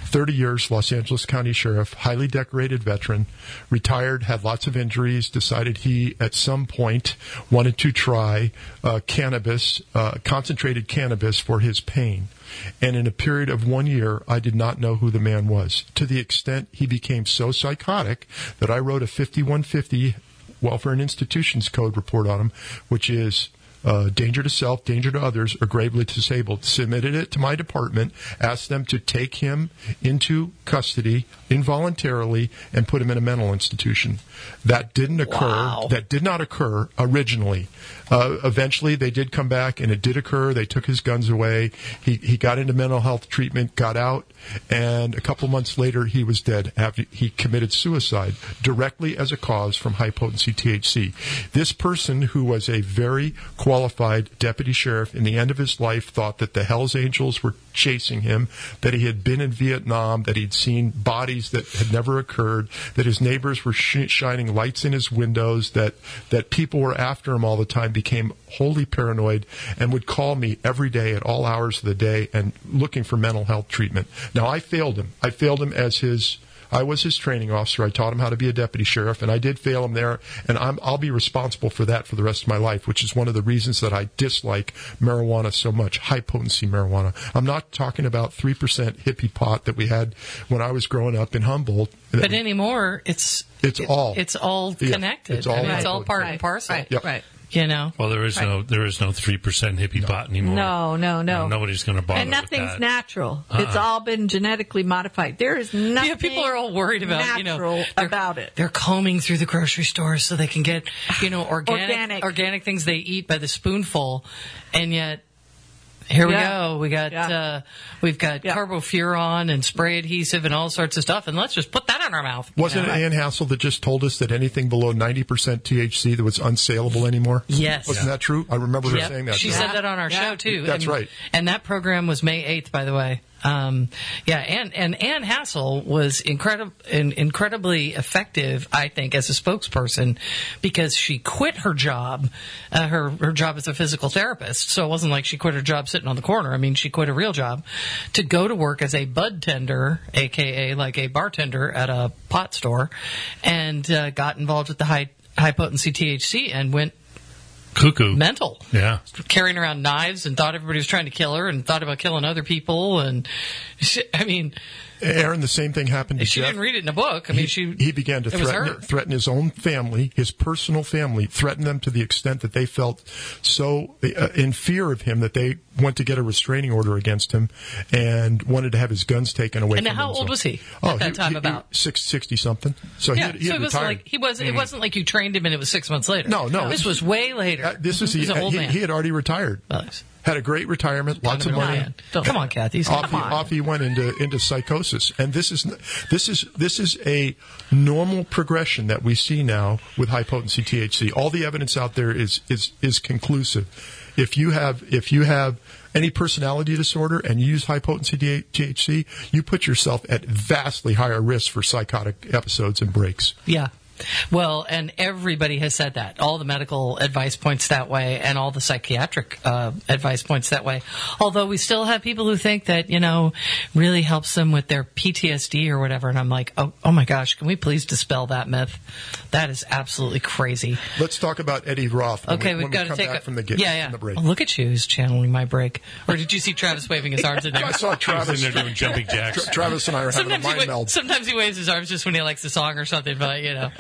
thirty years, Los Angeles County Sheriff, highly decorated veteran, retired, had lots of injuries, decided he, at some point, wanted to try uh, cannabis, uh, concentrated cannabis for his pain. And in a period of one year, I did not know who the man was, to the extent he became so psychotic that I wrote a fifty-one fifty Welfare and Institutions Code report on him, which is uh, danger to self, danger to others, or gravely disabled. Submitted it to my department, asked them to take him into custody involuntarily and put him in a mental institution. That didn't occur. Wow. That did not occur originally. Uh, eventually, they did come back, and it did occur. They took his guns away. He he got into mental health treatment, got out, and a couple months later, he was dead after he committed suicide directly as a cause from high-potency T H C. This person, who was a very qualified deputy sheriff in the end of his life, thought that the Hells Angels were chasing him, that he had been in Vietnam, that he'd seen bodies that had never occurred, that his neighbors were sh- shining lights in his windows, that, that people were after him all the time, became wholly paranoid, and would call me every day at all hours of the day and looking for mental health treatment. Now, I failed him. I failed him as his... I was his training officer. I taught him how to be a deputy sheriff, and I did fail him there, and I'm, I'll be responsible for that for the rest of my life, which is one of the reasons that I dislike marijuana so much, high-potency marijuana. I'm not talking about three percent hippie pot that we had when I was growing up in Humboldt. But anymore, it's It's it- all. It's all Yeah, connected. it's all I mean, it's all high-potency. part Right, and parcel. Right, Yep. right. You know? Well, there is Right. no there is no three percent hippie pot anymore. No, no, no. Nobody's going to bother And nothing's with that. natural. It's all been genetically modified. There is nothing Yeah, people are all worried about, you know, natural they're- about it. They're combing through the grocery stores so they can get, you know, organic, Organic. organic things they eat by the spoonful, and yet here we Yeah. go. We got Yeah. uh, we've got Yeah. carbofuran and spray adhesive and all sorts of stuff, and let's just put that in our mouth. you Wasn't know? it Ann Hassel that just told us that anything below ninety percent T H C that was unsaleable anymore? Yes. Wasn't that true? I remember her Yep. saying that. She Yeah. said that on our Yeah. show too. That's and, right. And that program was May eighth, by the way. Um, yeah, and and Ann Hassel was incredible, in, incredibly effective, I think, as a spokesperson because she quit her job, uh, her her job as a physical therapist. So it wasn't like she quit her job sitting on the corner. I mean, she quit a real job to go to work as a bud tender, aka like a bartender at a pot store, and uh, got involved with the high high potency T H C and went Cuckoo. mental. Yeah. Carrying around knives and thought everybody was trying to kill her and thought about killing other people. And she, I mean, Aaron, the same thing happened to she Jeff. didn't read it in a book. I mean, he, she he began to it was threaten her. threaten his own family, his personal family, threaten them to the extent that they felt so uh, in fear of him that they went to get a restraining order against him and wanted to have his guns taken away And from him. how old So- was he Oh, at that time about? six, sixty something. So he Yeah, had, he so had it was retired. like he was. It wasn't like you trained him and it was six months later. No, no. This was way later. Uh, this is he he, was an old he, man. he had already retired. Well, he's Had a great retirement, lots of kind an old money. man. Don't- Come on, Kathy. Off Come he, on. off he went into into psychosis, and this is this is this is a normal progression that we see now with high potency T H C. All the evidence out there is is is conclusive. If you have if you have any personality disorder and you use high potency T H C, you put yourself at vastly higher risk for psychotic episodes and breaks. Yeah. Well, and everybody has said that. All the medical advice points that way, and all the psychiatric uh, advice points that way. Although we still have people who think that, you know, really helps them with their P T S D or whatever. And I'm like, oh, oh my gosh, can we please dispel that myth? That is absolutely crazy. Let's talk about Eddie Roth. When Okay, we, we've when got we to come take back a from the get, yeah, yeah. from the break. Oh, look at you, who's channeling my break. Or did you see Travis waving his arms in there? I saw I was Travis. in there doing jumping jacks. Tra- Travis and I are having a Sometimes he, mind wa- meld. sometimes he waves his arms just when he likes a song or something, but you know.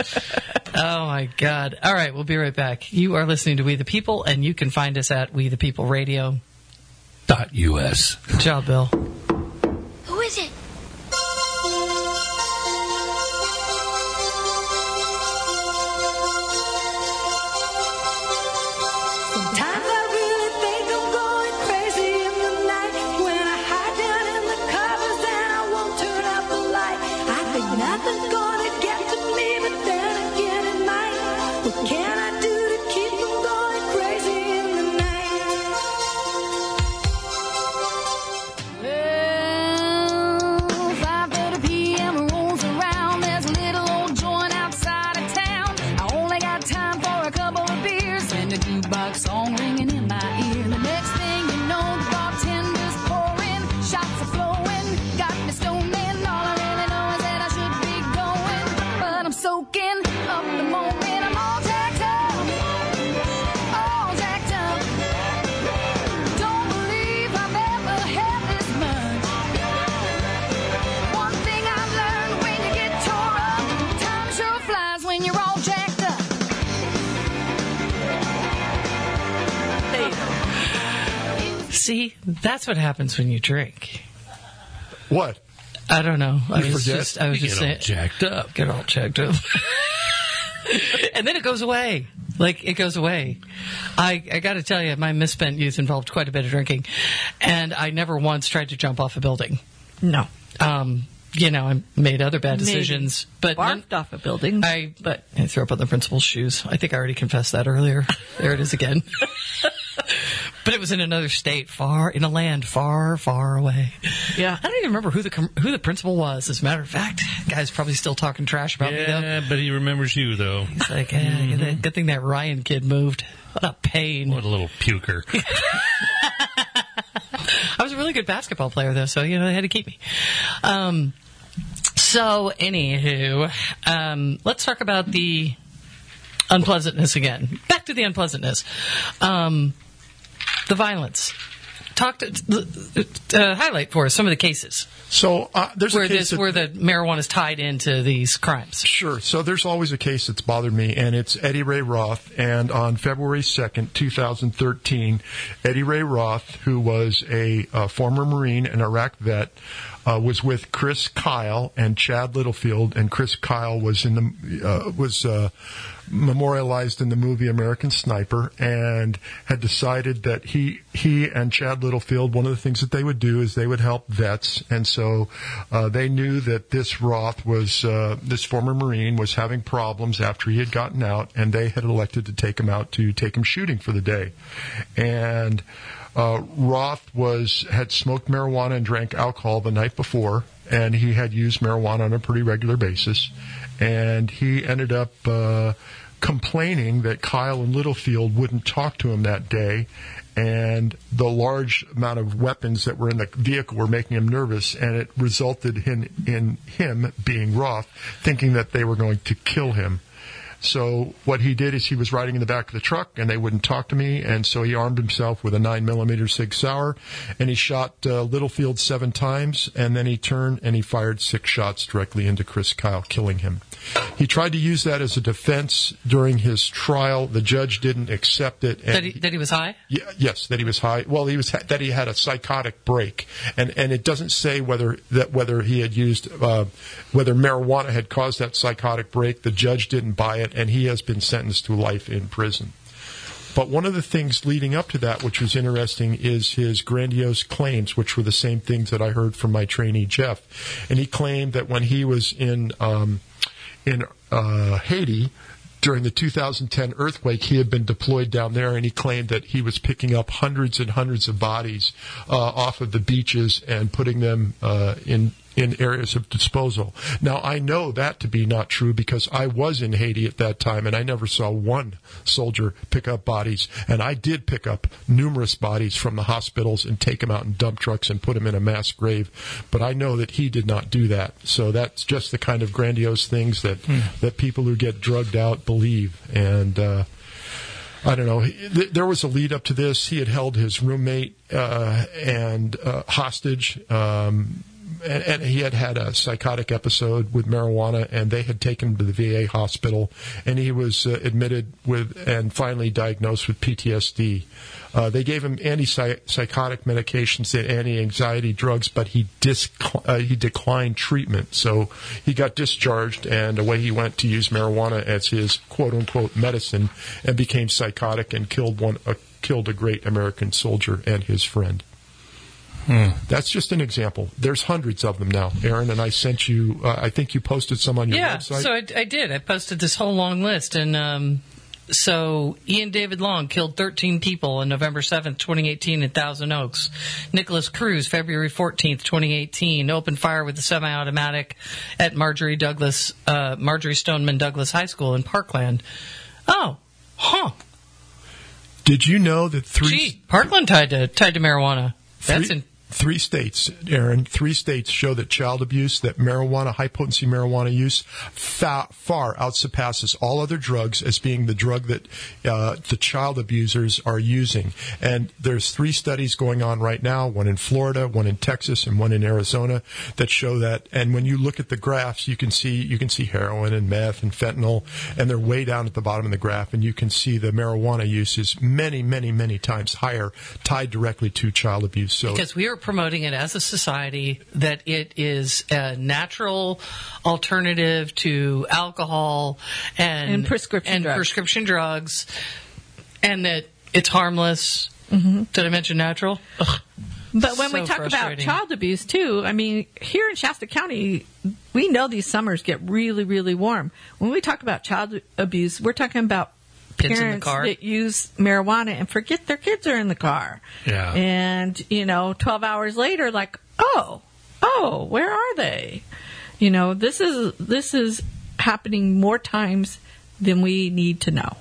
Oh my God. All right, we'll be right back. You are listening to We the People, and you can find us at We the People Radio. Dot U S. Good job, Bill. Who is it? Sometimes I really think I'm going crazy in the night when I hide down in the covers and I won't turn out the light. I think nothing's gonna get to me, but then again it might. What can I do to keep from going crazy in the night? Well, five thirty p.m. rolls around. There's a little old joint outside of town. I only got time for a couple of beers and a jukebox song ringing in my ear. The next thing you know, the bartender's pouring, shots are flowing, got me stoned and smoking up the moment. I'm all jacked up, all jacked up. Don't believe I've ever had this much. One thing I've learned, when you get tore up, time sure flies when you're all jacked up. See, that's what happens when you drink. What? I don't know. I You was forget? just, I was You just get all saying, jacked up. get all jacked up. And then it goes away. Like, it goes away. I, I got to tell you, my misspent youth involved quite a bit of drinking. And I never once tried to jump off a building. No. Um, you know, I made other bad decisions. But none- Barfed off a building. I, but I threw up on the principal's shoes. I think I already confessed that earlier. There it is again. But it was in another state, far, in a land far, far away. Yeah. I don't even remember who the com- who the principal was, as a matter of fact. The guy's probably still talking trash about me, though. Yeah, but he remembers you, though. He's like, eh, Mm-hmm. good, good thing that Ryan kid moved. What a pain. What a little puker. I was a really good basketball player, though, so, you know, they had to keep me. Um, so, anywho, um, let's talk about the unpleasantness again. Back to the unpleasantness. Um, the violence. Talk to, uh, highlight for us some of the cases So uh, there's where a case this, that, where the marijuana is tied into these crimes. Sure. So there's always a case that's bothered me, and it's Eddie Ray Roth. And on February second, twenty thirteen, Eddie Ray Roth, who was a, uh former Marine and Iraq vet, uh, was with Chris Kyle and Chad Littlefield, and Chris Kyle was in the uh, was uh, memorialized in the movie American Sniper, and had decided that he he and Chad Littlefield, one of the things that they would do is they would help vets, and so uh, they knew that this Roth was uh, this former Marine was having problems after he had gotten out, and they had elected to take him out to take him shooting for the day, and. Uh, Roth was had smoked marijuana and drank alcohol the night before, and he had used marijuana on a pretty regular basis. And he ended up uh, complaining that Kyle and Littlefield wouldn't talk to him that day, and the large amount of weapons that were in the vehicle were making him nervous, and it resulted in, in him, being Roth, thinking that they were going to kill him. So what he did is he was riding in the back of the truck, and they wouldn't talk to me, and so he armed himself with a nine millimeter Sig Sauer, and he shot uh, Littlefield seven times, and then he turned and he fired six shots directly into Chris Kyle, killing him. He tried to use that as a defense during his trial. The judge didn't accept it. And That he, that he was high? Yeah, yes, that he was high. Well, he was that he had a psychotic break, and and it doesn't say whether that whether he had used uh, whether marijuana had caused that psychotic break. The judge didn't buy it, and he has been sentenced to life in prison. But one of the things leading up to that, which was interesting, is his grandiose claims, which were the same things that I heard from my trainee Jeff, and he claimed that when he was in um, in uh, Haiti. During the two thousand ten earthquake, he had been deployed down there, and he claimed that he was picking up hundreds and hundreds of bodies uh, off of the beaches and putting them uh, in in areas of disposal. Now, I know that to be not true because I was in Haiti at that time, and I never saw one soldier pick up bodies. And I did pick up numerous bodies from the hospitals and take them out in dump trucks and put them in a mass grave. But I know that he did not do that. So that's just the kind of grandiose things that, mm. that people who get drugged out believe. And uh, I don't know. There was a lead up to this. He had held his roommate uh, and uh, hostage. Um, And, and he had had a psychotic episode with marijuana, and they had taken him to the V A hospital, and he was uh, admitted with and finally diagnosed with P T S D. Uh, they gave him antipsychotic medications and anti-anxiety drugs, but he dis- uh, he declined treatment, so he got discharged, and away he went to use marijuana as his quote-unquote medicine, and became psychotic and killed one uh, killed a great American soldier and his friend. Hmm. That's just an example. There's hundreds of them now, Aaron, and I sent you, uh, I think you posted some on your yeah, website. Yeah, so I, I did. I posted this whole long list. And um, so Ian David Long killed thirteen people on November seventh, twenty eighteen in Thousand Oaks. Nicholas Cruz, February fourteenth, twenty eighteen, opened fire with a semi-automatic at Marjorie Douglas, uh, Marjorie Stoneman Douglas High School in Parkland. Oh, huh. Did you know that three... Gee, Parkland tied to, tied to marijuana. That's three, in... Three states, Aaron, three states show that child abuse, that marijuana, high-potency marijuana use, fa- far outsurpasses all other drugs as being the drug that uh, the child abusers are using. And there's three studies going on right now, one in Florida, one in Texas, and one in Arizona, that show that. And when you look at the graphs, you can see you can see heroin and meth and fentanyl, and they're way down at the bottom of the graph, and you can see the marijuana use is many, many, many times higher, tied directly to child abuse. So because we are promoting it as a society that it is a natural alternative to alcohol and, And prescription and drugs. prescription drugs, and that it's harmless. Mm-hmm. Did I mention natural? Ugh. But when we So talk about frustrating. child abuse, too, I mean, here in Shasta County, we know these summers get really, really warm. When we talk about child abuse, we're talking about Kids in the parents car. that use marijuana and forget their kids are in the car. Yeah. And, you know, twelve hours later, like, oh, oh, where are they? You know, this is this is happening more times than we need to know.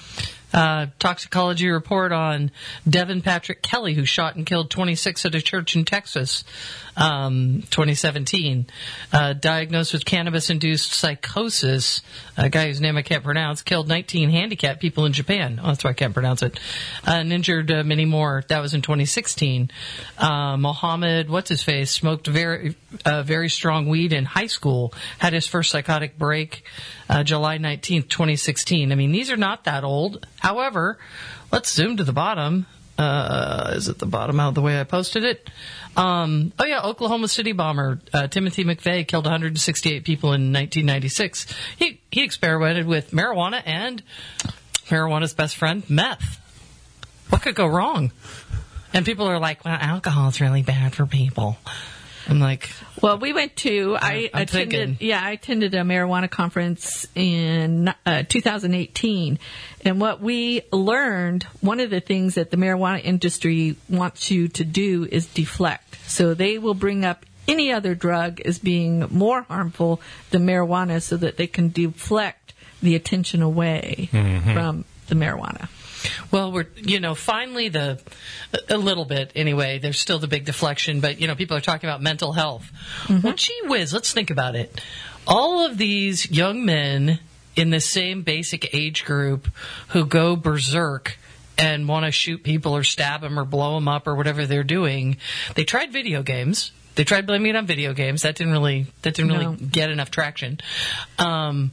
Uh, toxicology report on Devin Patrick Kelly, who shot and killed twenty-six at a church in Texas, um, twenty seventeen. Uh, diagnosed with cannabis-induced psychosis, a guy whose name I can't pronounce, killed nineteen handicapped people in Japan. Oh, that's why I can't pronounce it. Uh, and injured uh, many more. That was in twenty sixteen. Uh, Mohammed, what's his face, smoked very, uh, very strong weed in high school, had his first psychotic break uh, July nineteenth, twenty sixteen. I mean, these are not that old. However, let's zoom to the bottom. Uh, is it the bottom out of the way I posted it? Um, oh, yeah, Oklahoma City bomber uh, Timothy McVeigh killed one hundred sixty-eight people in nineteen ninety-six. He, he experimented with marijuana and marijuana's best friend, meth. What could go wrong? And people are like, well, alcohol is really bad for people. I'm like, Well, we went to, I I'm attended, thinking. yeah, I attended a marijuana conference in uh, two thousand eighteen. And what we learned, one of the things that the marijuana industry wants you to do is deflect. So they will bring up any other drug as being more harmful than marijuana so that they can deflect the attention away from the marijuana. well, we're, you know, finally the, a little bit anyway, there's still the big deflection, but, you know, people are talking about mental health. Well, gee whiz, let's think about it. All of these young men in the same basic age group who go berserk and want to shoot people or stab them or blow them up or whatever they're doing, they tried video games. They tried blaming it on video games. That didn't really, that didn't really No. get enough traction. Um,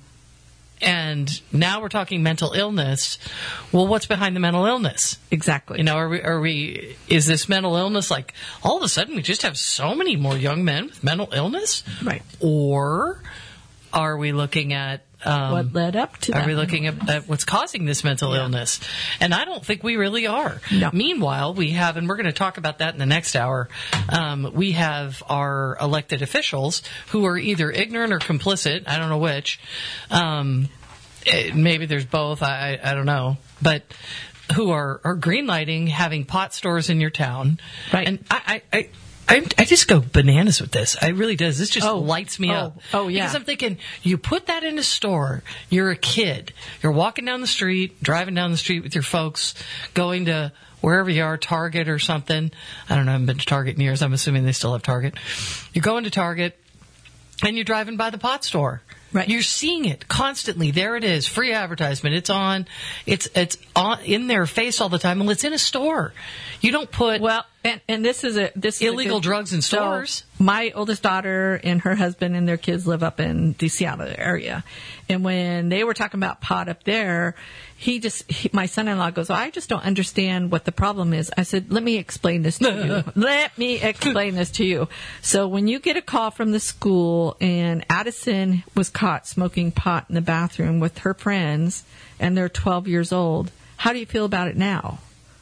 And now we're talking mental illness. Well, what's behind the mental illness? Exactly. You know, are we, are we, is this mental illness like all of a sudden we just have so many more young men with mental illness? Right. Or are we looking at, um, What led up to are that we looking at, at what's causing this mental illness? And I don't think we really are. No. Meanwhile, we have, and we're going to talk about that in the next hour, um, we have our elected officials who are either ignorant or complicit, I don't know which, um, eh, maybe there's both, I, I I don't know, but who are, are greenlighting having pot stores in your town. Right. And I, I, I I, I just go bananas with this. I really does. This just Oh. lights me Oh. up. Oh, yeah. Because I'm thinking, you put that in a store. You're a kid. You're walking down the street, driving down the street with your folks, going to wherever you are, Target or something. I don't know. I haven't been to Target in years. I'm assuming they still have Target. You're going to Target, and you're driving by the pot store. Right. You're seeing it constantly. There it is. Free advertisement. It's on. It's it's on in their face all the time. Well, it's in a store. You don't put Well, and, and this is a this is a illegal good- drugs in so stores. my oldest daughter and her husband and their kids live up in the Seattle area, and when they were talking about pot up there, he just he, my son-in-law goes, "I just don't understand what the problem is." I said, "Let me explain this to you. Let me explain this to you." So when you get a call from the school and Addison was caught smoking pot in the bathroom with her friends, and they're twelve years old, how do you feel about it now?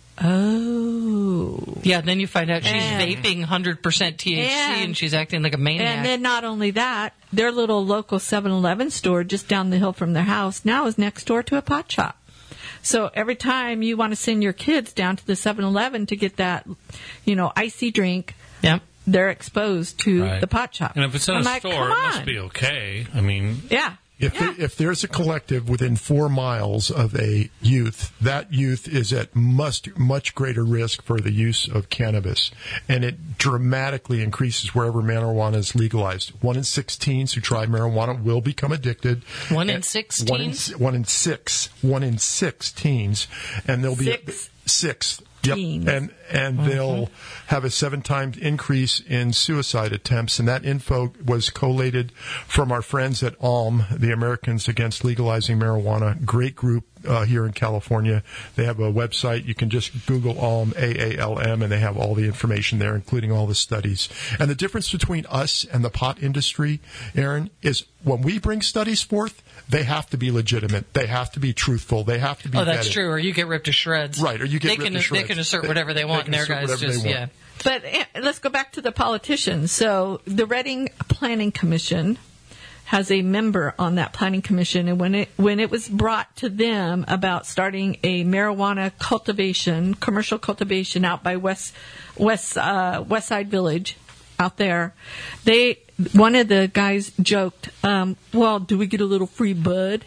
Oh. Yeah, then you find out she's And- vaping one hundred percent T H C and, And- she's acting like a maniac. And then not only that, their little local seven eleven store just down the hill from their house now is next door to a pot shop. So every time you want to send your kids down to the seven eleven to get that, you know, icy drink, Yep. they're exposed to Right. the pot shop. And if it's in I'm a like, store, come it must on. be okay. I mean, Yeah. If, Yeah. there, if there's a collective within four miles of a youth, that youth is at much, much greater risk for the use of cannabis. And it dramatically increases wherever marijuana is legalized. One in six teens who try marijuana will become addicted. One in And six one in, teens? one in six. One in six teens. And there'll be Six a, six. Yep. teens. And and they'll have a seven times increase in suicide attempts. And that info was collated from our friends at A L M, the Americans Against Legalizing Marijuana. Great group uh, here in California. They have a website. You can just Google A L M, A A L M, and they have all the information there, including all the studies. And the difference between us and the pot industry, Aaron, is when we bring studies forth, they have to be legitimate. They have to be truthful. They have to be Oh, that's vetted. true. Or you get ripped to shreds. Right, or you get they ripped can, to shreds. They can assert They- whatever they want, they and can their assert guys whatever just, they yeah. want. But eh, let's go back to the politicians. So the Reading Planning Commission has a member on that planning commission, and when it when it was brought to them about starting a marijuana cultivation, commercial cultivation out by West West uh, West Side Village, out there, they one of the guys joked, um, "Well, do we get a little free bud?"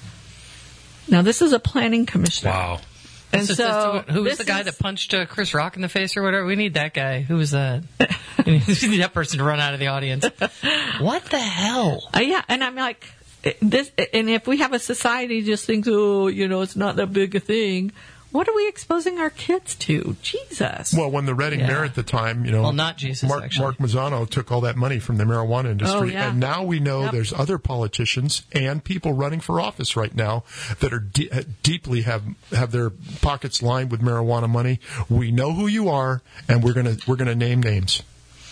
Now this is a planning commissioner. Wow. And This is- so who was this the guy is- that punched uh, Chris Rock in the face or whatever? We need that guy. Who was that? We need that person to run out of the audience. What the hell? Uh, yeah, and I'm like, eh, this, and if we have a society that just thinks, oh, you know, it's not that big a thing, what are we exposing our kids to? Jesus. Well, when the Reading Yeah. Mayor at the time, you know, Well, not Jesus, Mark, actually. Mark Mazzano took all that money from the marijuana industry, Oh, yeah. and now we know Yep. there's other politicians and people running for office right now that are de- deeply have have their pockets lined with marijuana money. We know who you are, and we're gonna we're gonna name names.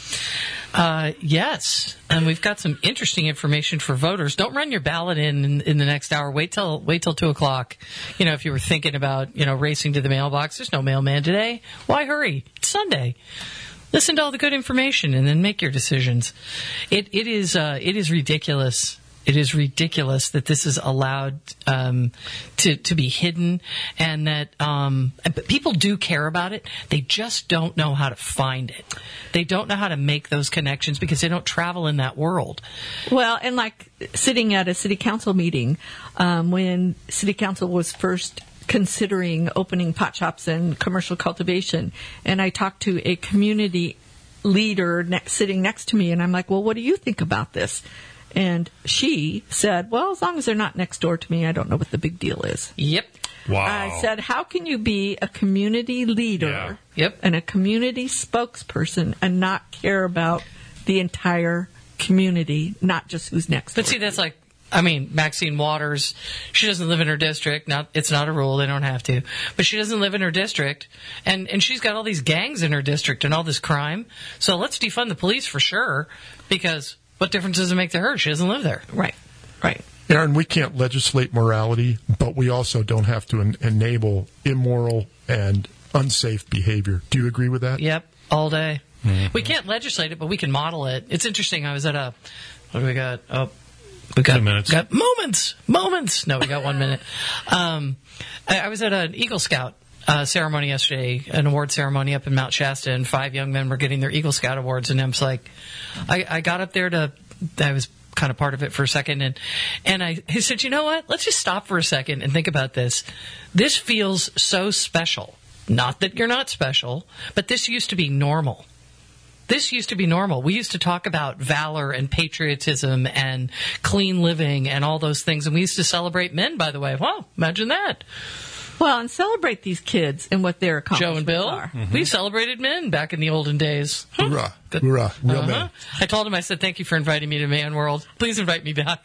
Uh, yes, and we've got some interesting information for voters. Don't run your ballot in, in in the next hour. Wait till wait till two o'clock. You know, if you were thinking about you know racing to the mailbox, there's no mailman today. Why hurry? It's Sunday. Listen to all the good information and then make your decisions. It it is uh, it is ridiculous. It is ridiculous that this is allowed um, to to be hidden, and that um, but people do care about it. They just don't know how to find it. They don't know how to make those connections because they don't travel in that world. Well, and like sitting at a city council meeting, um, when city council was first considering opening pot shops and commercial cultivation, and I talked to a community leader ne- sitting next to me, and I'm like, well, what do you think about this? And she said, well, as long as they're not next door to me, I don't know what the big deal is. Yep. Wow. I said, how can you be a community leader Yeah. Yep. and a community spokesperson and not care about the entire community, not just who's next But door see, to that's you? like, I mean, Maxine Waters, she doesn't live in her district. Not, it's not a rule. They don't have to. But she doesn't live in her district. And, and she's got all these gangs in her district and all this crime. So let's defund the police for sure. Because what difference does it make to her? She doesn't live there. Right, right. Aaron, we can't legislate morality, but we also don't have to en- enable immoral and unsafe behavior. Do you agree with that? Yep. All day. We can't legislate it, but we can model it. It's interesting. I was at a, what do we got? Oh, we got Two minutes. Got moments, moments. No, we got one minute. Um, I, I was at an Eagle Scout uh, ceremony yesterday, an award ceremony up in Mount Shasta, and five young men were getting their Eagle Scout awards. And I was like, I, I got up there to, I was kind of part of it for a second, and and I he said, you know what? Let's just stop for a second and think about this. This feels so special. Not that you're not special, but this used to be normal. This used to be normal. We used to talk about valor and patriotism and clean living and all those things. And we used to celebrate men, by the way. Wow, imagine that. Well, and celebrate these kids and what their Joe accomplishments and Bill, are. we celebrated men back in the olden days. Hoorah. Good. Hoorah. Real Uh-huh. men. I told him, I said, thank you for inviting me to Man World. Please invite me back.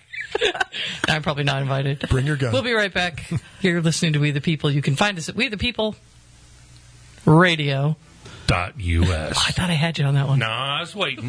I'm probably not invited. Bring your gun. We'll be right back. You're listening to We the People. You can find us at We the People Radio. Dot U S. I thought I had you on that one. No, I was waiting.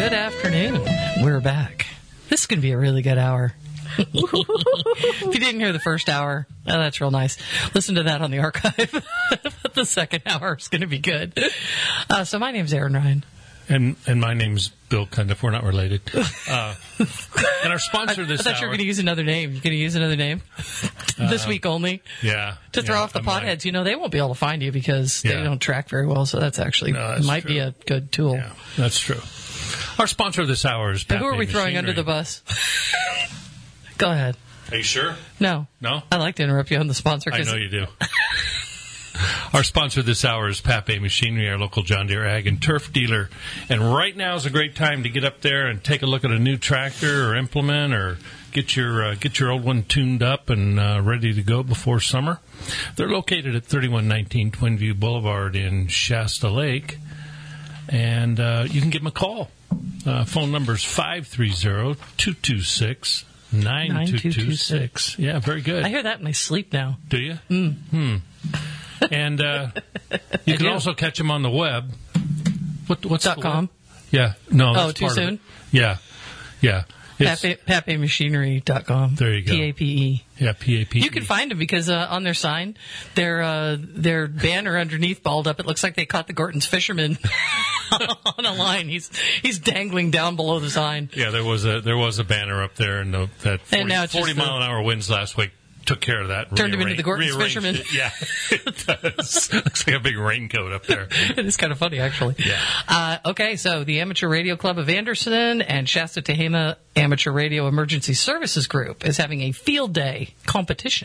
Good afternoon. We're back. This is going to be a really good hour. If you didn't hear the first hour, oh, that's real nice. Listen to that on the archive. But the second hour is going to be good. Uh, so my name's Aaron Ryan. And and my name's Bill Cundiff. We're not related. Uh, and our sponsor this I thought hour, you were going to use another name. You're going to use another name? this week only? yeah, To throw yeah, off the I'm potheads. like- You know, they won't be able to find you because they Yeah. don't track very well. So that's actually No, that's might be true. a good tool. Yeah, that's true. Our sponsor this hour is. But who are Pape we throwing Machinery. under the bus? Go ahead. Are you sure? No. No? I like to interrupt you on the sponsor. I 'cause know you do. Our sponsor this hour is Pape Machinery, our local John Deere Ag and Turf dealer. And right now is a great time to get up there and take a look at a new tractor or implement, or get your uh, get your old one tuned up and uh, ready to go before summer. They're located at thirty-one nineteen Twin View Boulevard in Shasta Lake, and uh, you can give them a call. Uh, phone number is five three zero, two two six, nine two two six. Yeah, very good. I hear that in my sleep now. Do you? Mm. Hmm. And uh, you can do. also catch them on the web. What, what's Dot the com? web? Yeah. No. Oh, That's too part of soon? it. Yeah. Yeah. It's- Pape, Pape Machinery dot com. There you go. P A P E. Yeah. P A P. You can find them because uh, on their sign, their uh, their banner underneath balled up. It looks like they caught the Gorton's fisherman on a line. He's he's dangling down below the sign. Yeah. There was a there was a banner up there, and the, that forty, And now it's forty just mile the- an hour winds last week took care of that. Turned him into rearra- the Gorton's rearranged fisherman. it. Yeah. It does. Looks like a big raincoat up there. It is kind of funny, actually. Yeah. Uh, okay, so the Amateur Radio Club of Anderson and Shasta Tehama Amateur Radio Emergency Services Group is having a field day competition.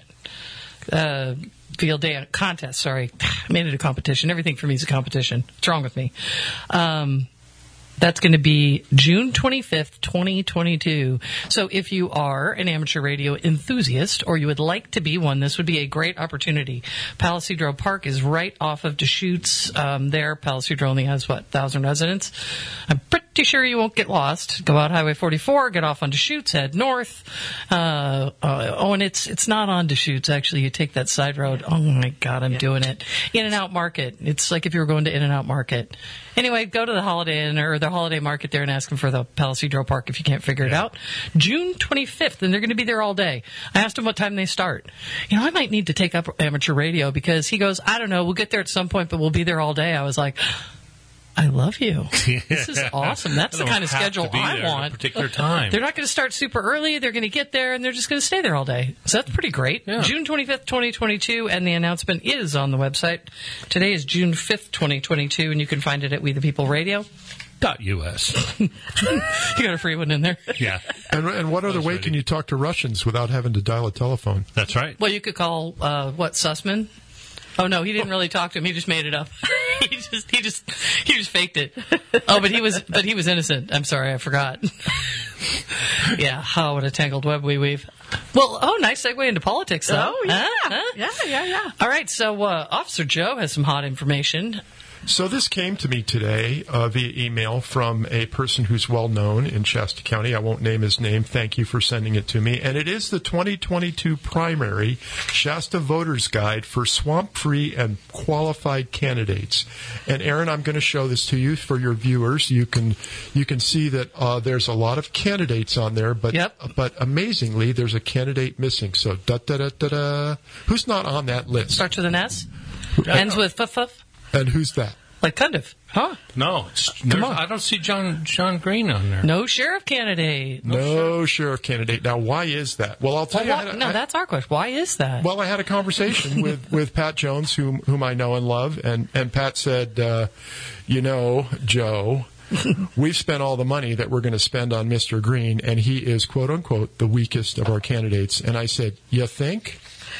Uh, field day contest, sorry. I made it a competition. Everything for me is a competition. What's wrong with me? Um, That's going to be June twenty-fifth, twenty twenty-two. So if you are an amateur radio enthusiast or you would like to be one, this would be a great opportunity. Palisadro Park is right off of Deschutes um, there. Palisadro only has, what, one thousand residents? I'm pretty sure you won't get lost. Go out Highway forty-four, get off on Deschutes, head north. Uh, uh, oh, and it's it's not on Deschutes, actually. You take that side road. Oh, my God, I'm doing it. In-N-Out Market. It's like if you were going to In-N-Out Market. Anyway, go to the Holiday Inn or the Holiday Market there and ask them for the Palisadro Park if you can't figure it out. June twenty-fifth, and they're going to be there all day. I asked him what time they start. You know, I might need to take up amateur radio because he goes, I don't know, we'll get there at some point, but we'll be there all day. I was like, I love you. This is awesome. That's I the don't kind of have to schedule be I there at a want. particular time. They're not going to start super early. They're going to get there, and they're just going to stay there all day. So that's pretty great. Yeah. June twenty-fifth, twenty twenty-two, and the announcement is on the website. Today is June fifth, twenty twenty-two, and you can find it at We the People Radio. Dot U S. You got a free one in there. Yeah. And, and what other was way ready. can you talk to Russians without having to dial a telephone? That's right. Well, you could call, uh, what, Sussman? Oh, no, he didn't really talk to him. He just made it up. he just, he just, he just faked it. Oh, but he was, but he was innocent. I'm sorry, I forgot. Yeah, oh, what a tangled web we weave. Well, oh, nice segue into politics, though. Oh, yeah. Huh? Huh? Yeah, yeah, yeah. All right, so uh, Officer Joe has some hot information. So this came to me today uh, via email from a person who's well known in Shasta County. I won't name his name. Thank you for sending it to me. And it is the twenty twenty-two primary Shasta Voters Guide for swamp-free and qualified candidates. And Aaron, I'm going to show this to you for your viewers. You can you can see that uh, there's a lot of candidates on there, but Yep. but amazingly, there's a candidate missing. So da da da da da. Who's not on that list? Starts with an S, ends with fuff fuff, And who's that? like Cundiff. Huh? No. It's, there's- on. I don't see John John Green on there. No sheriff candidate. No sheriff candidate. Now, why is that? Well, I'll tell Well, you. I what- had a- no, I- that's our question. Why is that? Well, I had a conversation with, with Pat Jones, whom whom I know and love, and, and Pat said, uh, you know, Joe, we've spent all the money that we're going to spend on Mister Green, and he is, quote unquote, the weakest of our candidates. And I said, you think?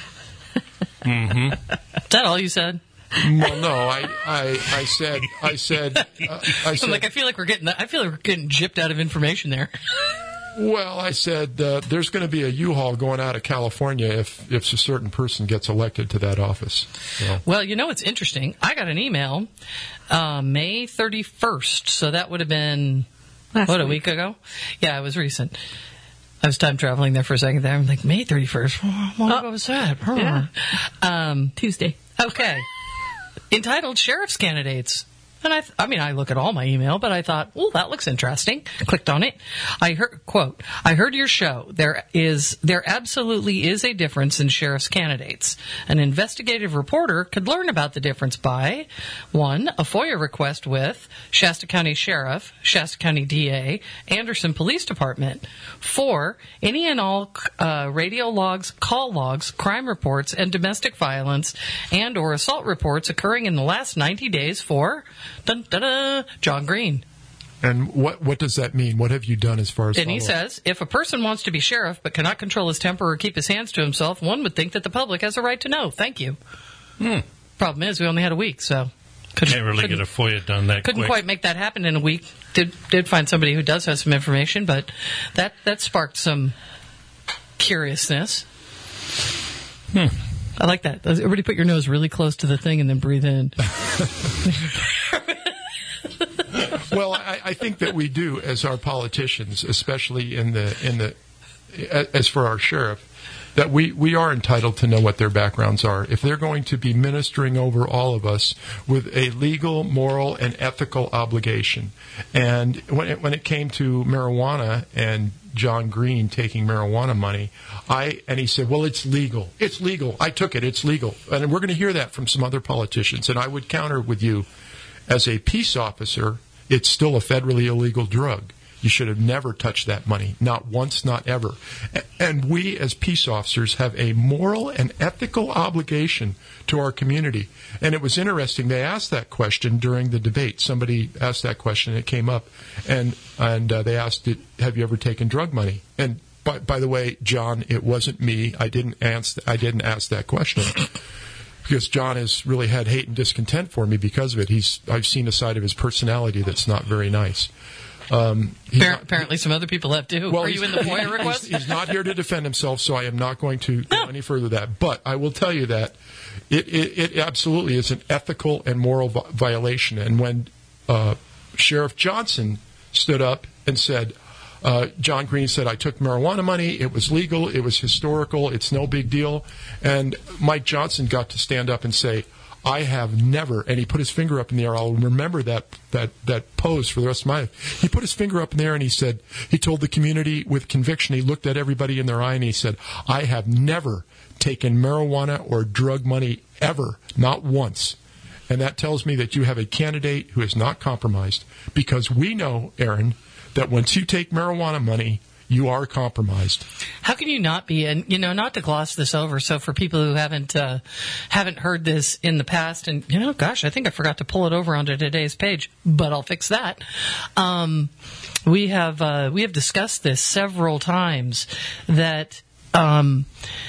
Is that all you said? Well, no, I, I, I said, I said, uh, I I'm said, like, I feel like we're getting, I feel like we're getting gypped out of information there. well, I said, uh, there's going to be a U-Haul going out of California if, if a certain person gets elected to that office. So, Well, you know what's interesting? I got an email uh, May thirty-first, so that would have been, Last what, a week. week ago? Yeah, it was recent. I was time traveling there for a second there. I'm like, May thirty-first? What Oh. was that? Yeah. Um, Tuesday. okay. Entitled Sheriff's Candidates. And I, th- I mean, I look at all my email, but I thought, oh, that looks interesting. Clicked on it. I heard, quote, I heard your show. There is, there absolutely is a difference in sheriff's candidates. An investigative reporter could learn about the difference by, one, a FOIA request with Shasta County Sheriff, Shasta County D A, Anderson Police Department. Four, any and all uh, radio logs, call logs, crime reports, and domestic violence and or assault reports occurring in the last ninety days for dun, dun, dun, John Green. And what what does that mean? What have you done as far as And he follow-up? says, if a person wants to be sheriff but cannot control his temper or keep his hands to himself, one would think that the public has a right to know. Thank you. Hmm. Problem is, we only had a week, so couldn't, Can't really get a FOIA done that couldn't quick. quite make that happen in a week. Did did find somebody who does have some information, but that, that sparked some curiousness. Hmm. I like that. Everybody put your nose really close to the thing and then breathe in. Well, I, I think that we do, as our politicians, especially in the in the as for our sheriff, that we, we are entitled to know what their backgrounds are. If they're going to be ministering over all of us with a legal, moral, and ethical obligation. And when it, when it came to marijuana and John Green taking marijuana money, I and he said, well, it's legal. It's legal. I took it. It's legal. And we're going to hear that from some other politicians. And I would counter with you, as a peace officer, it's still a federally illegal drug. You should have never touched that money. Not once, not ever. And we as peace officers have a moral and ethical obligation to our community. And it was interesting. They asked that question during the debate. Somebody asked that question. It came up. And and uh, they asked, it, have you ever taken drug money? And by, by the way, John, it wasn't me. I didn't ask, I didn't ask that question. Because John has really had hate and discontent for me because of it. He's I've seen a side of his personality that's not very nice. Um, Appar- not, apparently, some other people have too. well, Are you in the FOIA request? He's, he's not here to defend himself, so I am not going to go any further with that. But I will tell you that it, it, it absolutely is an ethical and moral vi- violation. And when uh, Sheriff Johnson stood up and said, uh, John Green said, I took marijuana money, it was legal, it was historical, it's no big deal. And Mike Johnson got to stand up and say, I have never, and he put his finger up in the air. I'll remember that, that, that pose for the rest of my life. He put his finger up in the air and he said, he told the community with conviction, he looked at everybody in their eye and he said, I have never taken marijuana or drug money ever, not once. And that tells me that you have a candidate who is not compromised, because we know, Aaron, that once you take marijuana money, you are compromised. How can you not be? And you know, not to gloss this over. So for people who haven't uh, haven't heard this in the past, and you know, gosh, I think I forgot to pull it over onto today's page, but I'll fix that. Um, we have uh, we have discussed this several times. That um,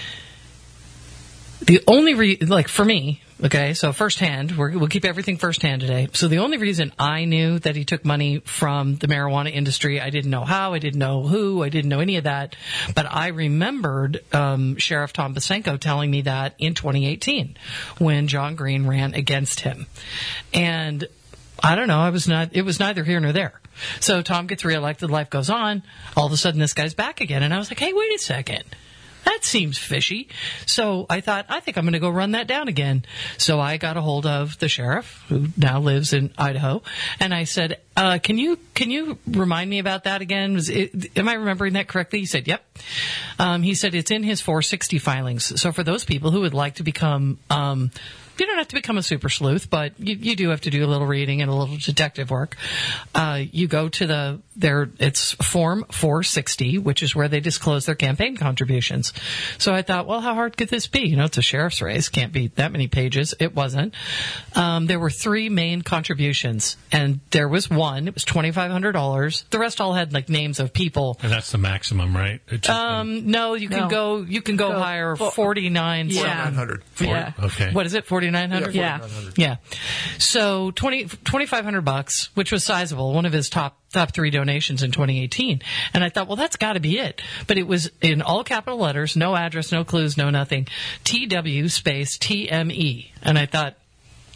the only re- like for me. Okay, so firsthand, we're, we'll keep everything firsthand today. So the only reason I knew that he took money from the marijuana industry, I didn't know how, I didn't know who, I didn't know any of that, but I remembered um, Sheriff Tom Basenko telling me that in twenty eighteen when John Green ran against him. And I don't know, I was not, it was neither here nor there. So Tom gets reelected, life goes on, all of a sudden this guy's back again, and I was like, hey, wait a second. That seems fishy. So I thought, I think I'm going to go run that down again. So I got a hold of the sheriff, who now lives in Idaho, and I said, uh, can you can you remind me about that again? Was it, am I remembering that correctly? He said, yep. Um, he said it's in his four sixty filings. So for those people who would like to become... Um, you don't have to become a super sleuth, but you, you do have to do a little reading and a little detective work. Uh, you go to the their it's Form four sixty, which is where they disclose their campaign contributions. So I thought, well, how hard could this be? You know, it's a sheriff's race, can't be that many pages. It wasn't. Um, there were three main contributions, and there was one. It was twenty-five hundred dollars. The rest all had like names of people. And that's the maximum, right? It just- Um, no, you can No. go. You can go, Go higher. for- Forty-nine. Yeah. nine hundred. Yeah. Okay. What is it? Forty-nine hundred. Yeah. Yeah. So twenty twenty-five hundred bucks, which was sizable, one of his top top three donations in twenty eighteen. And I thought, well, that's got to be it. But it was in all capital letters, no address, no clues, no nothing. T W space T M E. And I thought,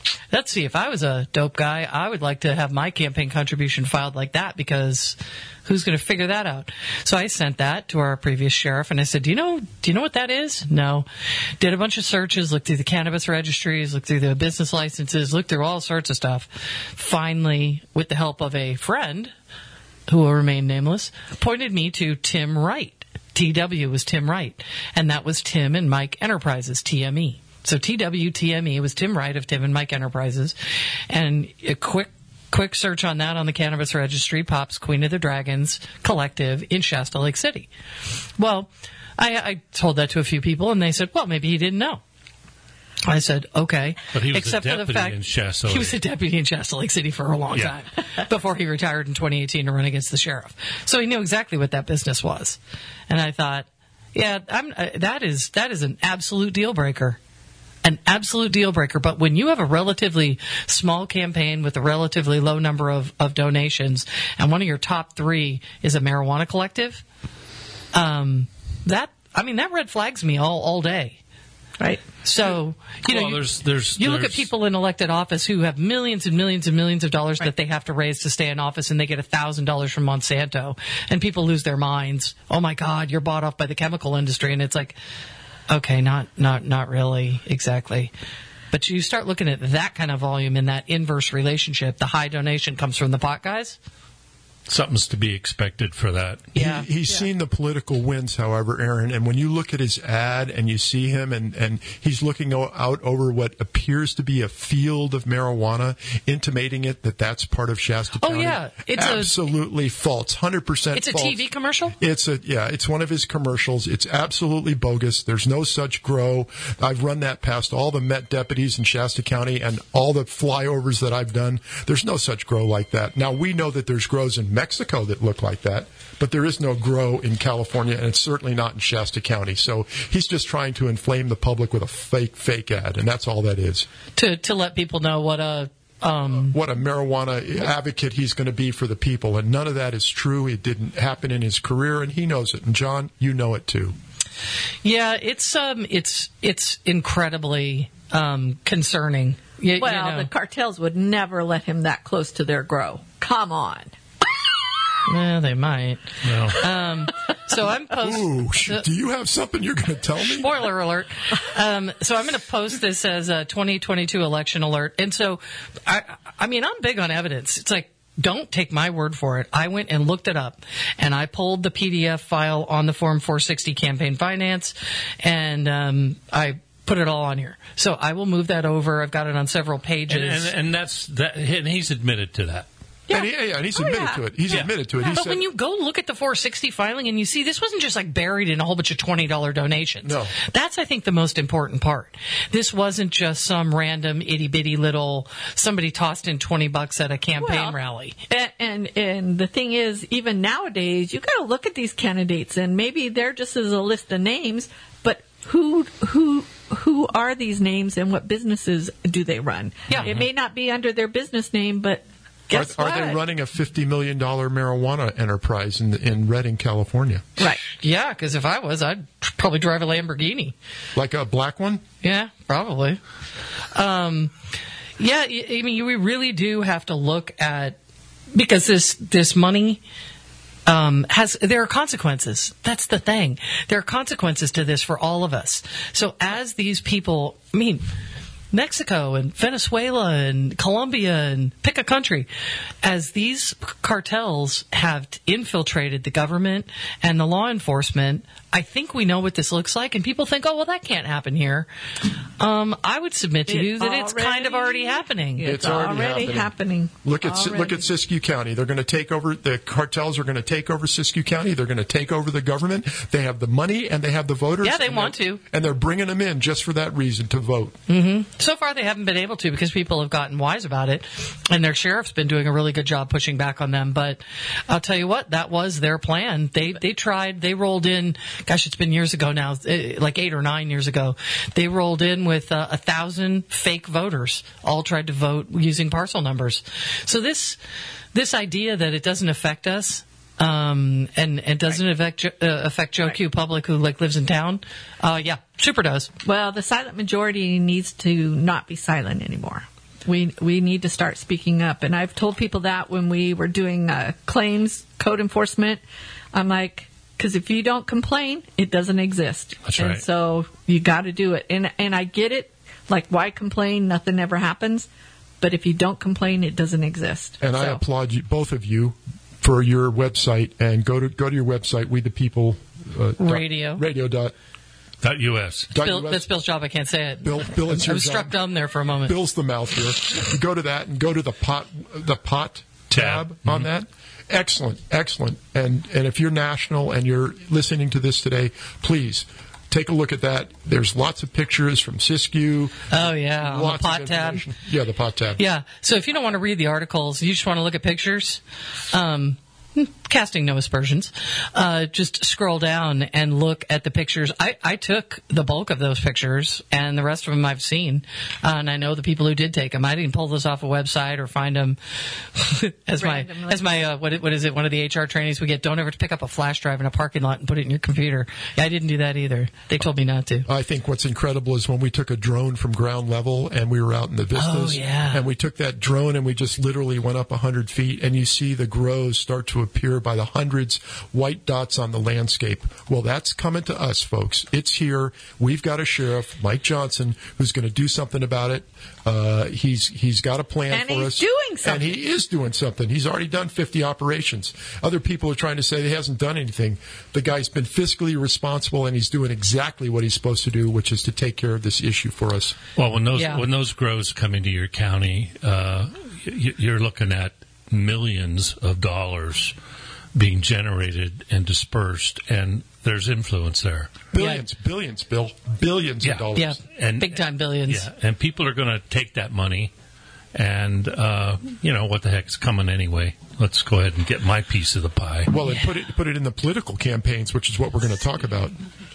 Let's see, if I was a dope guy, I would like to have my campaign contribution filed like that, because who's going to figure that out? So I sent that to our previous sheriff, and I said, do you know, do you know what that is? No. Did a bunch of searches, looked through the cannabis registries, looked through the business licenses, looked through all sorts of stuff. Finally, with the help of a friend, who will remain nameless, pointed me to Tim Wright. T W was Tim Wright, and that was Tim and Mike Enterprises, T M E. So T W T M E was Tim Wright of Tim and Mike Enterprises, and a quick quick search on that on the Cannabis Registry pops Queen of the Dragons Collective in Shasta Lake City. Well, I, I told that to a few people, and they said, well, maybe he didn't know. I said, okay. But he was Except a for the deputy fact in Shasta he Lake. was a deputy in Shasta Lake City for a long Yeah. time before he retired in twenty eighteen to run against the sheriff. So he knew exactly what that business was. And I thought, yeah, I'm, uh, that is that is an absolute deal breaker. An absolute deal breaker. But when you have a relatively small campaign with a relatively low number of, of donations, and one of your top three is a marijuana collective, um, that, I mean, that red flags me all, all day. Right. So, you know, Well, you, there's- there's- you look at there's- people in elected office who have millions and millions and millions of dollars that they have to raise to stay in office, and they get one thousand dollars from Monsanto, and people lose their minds. Oh, my God, you're bought off by the chemical industry. And it's like, okay, not not not really, exactly. But you start looking at that kind of volume in that inverse relationship. The high donation comes from the pot guys. Something's to be expected for that. Yeah. He, he's seen the political winds, however, Aaron, and when you look at his ad and you see him and, and he's looking o- out over what appears to be a field of marijuana, intimating it that that's part of Shasta Oh, County. yeah. It's a- absolutely false, one hundred percent It's a false. T V commercial? It's a yeah, it's one of his commercials. It's absolutely bogus. There's no such grow. I've run that past all the Met deputies in Shasta County and all the flyovers that I've done. There's no such grow like that. Now we know that there's grows in Mexico that look like that, but there is no grow in California, and it's certainly not in Shasta County. So he's just trying to inflame the public with a fake fake ad, and that's all that is. To to let people know what a um, What a marijuana advocate he's going to be for the people, and none of that is true. It didn't happen in his career, and he knows it. And John, you know it too. yeah, it's um, it's it's incredibly um, concerning. You, you Well, know. the cartels would never let him that close to their grow. Come on. Yeah, they might. Well, Um, so I'm post. Ooh, sh- do you have something you're going to tell me? Spoiler alert. Um, so I'm going to post this as a twenty twenty-two election alert. And so, I, I mean, I'm big on evidence. It's like, don't take my word for it. I went and looked it up, and I pulled the P D F file on the Form four sixty campaign finance, and um, I put it all on here. So I will move that over. I've got it on several and, pages. and, and that's that. And he's admitted to that. And, he, yeah, and he's Oh, admitted yeah. to it. He's Yeah. admitted to it. He but said, when you go look at the four sixty filing and you see this wasn't just like buried in a whole bunch of twenty dollars donations. No. That's, I think, the most important part. This wasn't just some random itty bitty little somebody tossed in twenty bucks at a campaign Well, rally. And, and and the thing is, even nowadays, you got to look at these candidates, and maybe they're just as a list of names, but who who who are these names, and what businesses do they run? Yeah. It may not be under their business name, but are, guess are what? they running a fifty million dollars marijuana enterprise in, in Redding, California? Right. Yeah, because if I was, I'd probably drive a Lamborghini. Like a black one? Yeah, probably. Um, yeah, I I mean, we really do have to look at, because this this money um, has there are consequences. That's the thing. There are consequences to this for all of us. So as these people, I mean, Mexico and Venezuela and Colombia and pick a country, as these cartels have infiltrated the government and the law enforcement, I think we know what this looks like, and people think, oh, well, that can't happen here. Um, I would submit to It you that it's kind of already happening. It's, It's already already, happening. happening. Look at Si- look Already. at Siskiyou County. They're going to take over. The cartels are going to take over Siskiyou County. They're going to take over the government. They have the money and they have the voters. Yeah, they and want they're- to. and they're bringing them in just for that reason, to vote. So far, they haven't been able to because people have gotten wise about it, and their sheriff's been doing a really good job pushing back on them. But I'll tell you what, that was their plan. They they tried. They rolled in. Gosh, it's been years ago now, eh, like eight or nine years ago. They rolled in with uh, a thousand fake voters, all tried to vote using parcel numbers. So this this idea that it doesn't affect us. Um, and it doesn't affect Jo- uh, affect Joe Q Public, who like lives in town. Uh, yeah, super does. Well, the silent majority needs to not be silent anymore. We we need to start speaking up. And I've told people that when we were doing uh, claims code enforcement. I'm like, because if you don't complain, it doesn't exist. That's and right. so you got to do it. And and I get it. Like, why complain? Nothing ever happens. But if you don't complain, it doesn't exist. And I So. applaud you, both of you, for your website. And go to go to your website, We the People uh, Radio. Dot, radio dot. Dot U S. dot Bill, U S. that's Bill's job. I can't say it. Bill, Bill, it's I your was job. struck dumb there for a moment. Bill's the mouth here. You go to that and go to the pot, the pot tab, Tab. on that. Excellent, excellent. And and if you're national and you're listening to this today, please take a look at that. There's lots of pictures from Siskiyou. Oh, yeah, on the Lots of pot tab. information. Yeah, the pot tab. Yeah. So if you don't want to read the articles, you just want to look at pictures, um, casting no aspersions, uh, just scroll down and look at the pictures. I, I took the bulk of those pictures, and the rest of them I've seen, uh, and I know the people who did take them. I didn't pull this off a website or find them as Randomly. my as my uh, what what is it? One of the H R trainings we get. Don't ever pick up a flash drive in a parking lot and put it in your computer. Yeah, I didn't do that either. They told me not to. I think what's incredible is when we took a drone from ground level and we were out in the vistas. Oh, yeah. And we took that drone and we just literally went up one hundred feet and you see the grows start to appear by the hundreds, white dots on the landscape. Well, that's coming to us, folks. It's here. We've got a sheriff, Mike Johnson, who's going to do something about it. Uh, he's he's got a plan And for he's us. doing something. And he is doing something. He's already done fifty operations. Other people are trying to say he hasn't done anything. The guy's been fiscally responsible, and he's doing exactly what he's supposed to do, which is to take care of this issue for us. Well, when those Yeah. when those grows come into your county, uh, y- you're looking at millions of dollars being generated and dispersed, and there's influence there. Billions, billions, Bill. Billions Yeah. of dollars. Yeah, And- big time billions. Yeah, and people are going to take that money, and uh, you know what the heck's coming anyway. Let's go ahead and get my piece of the pie. Well, and put it put it in the political campaigns, which is what we're going to talk about.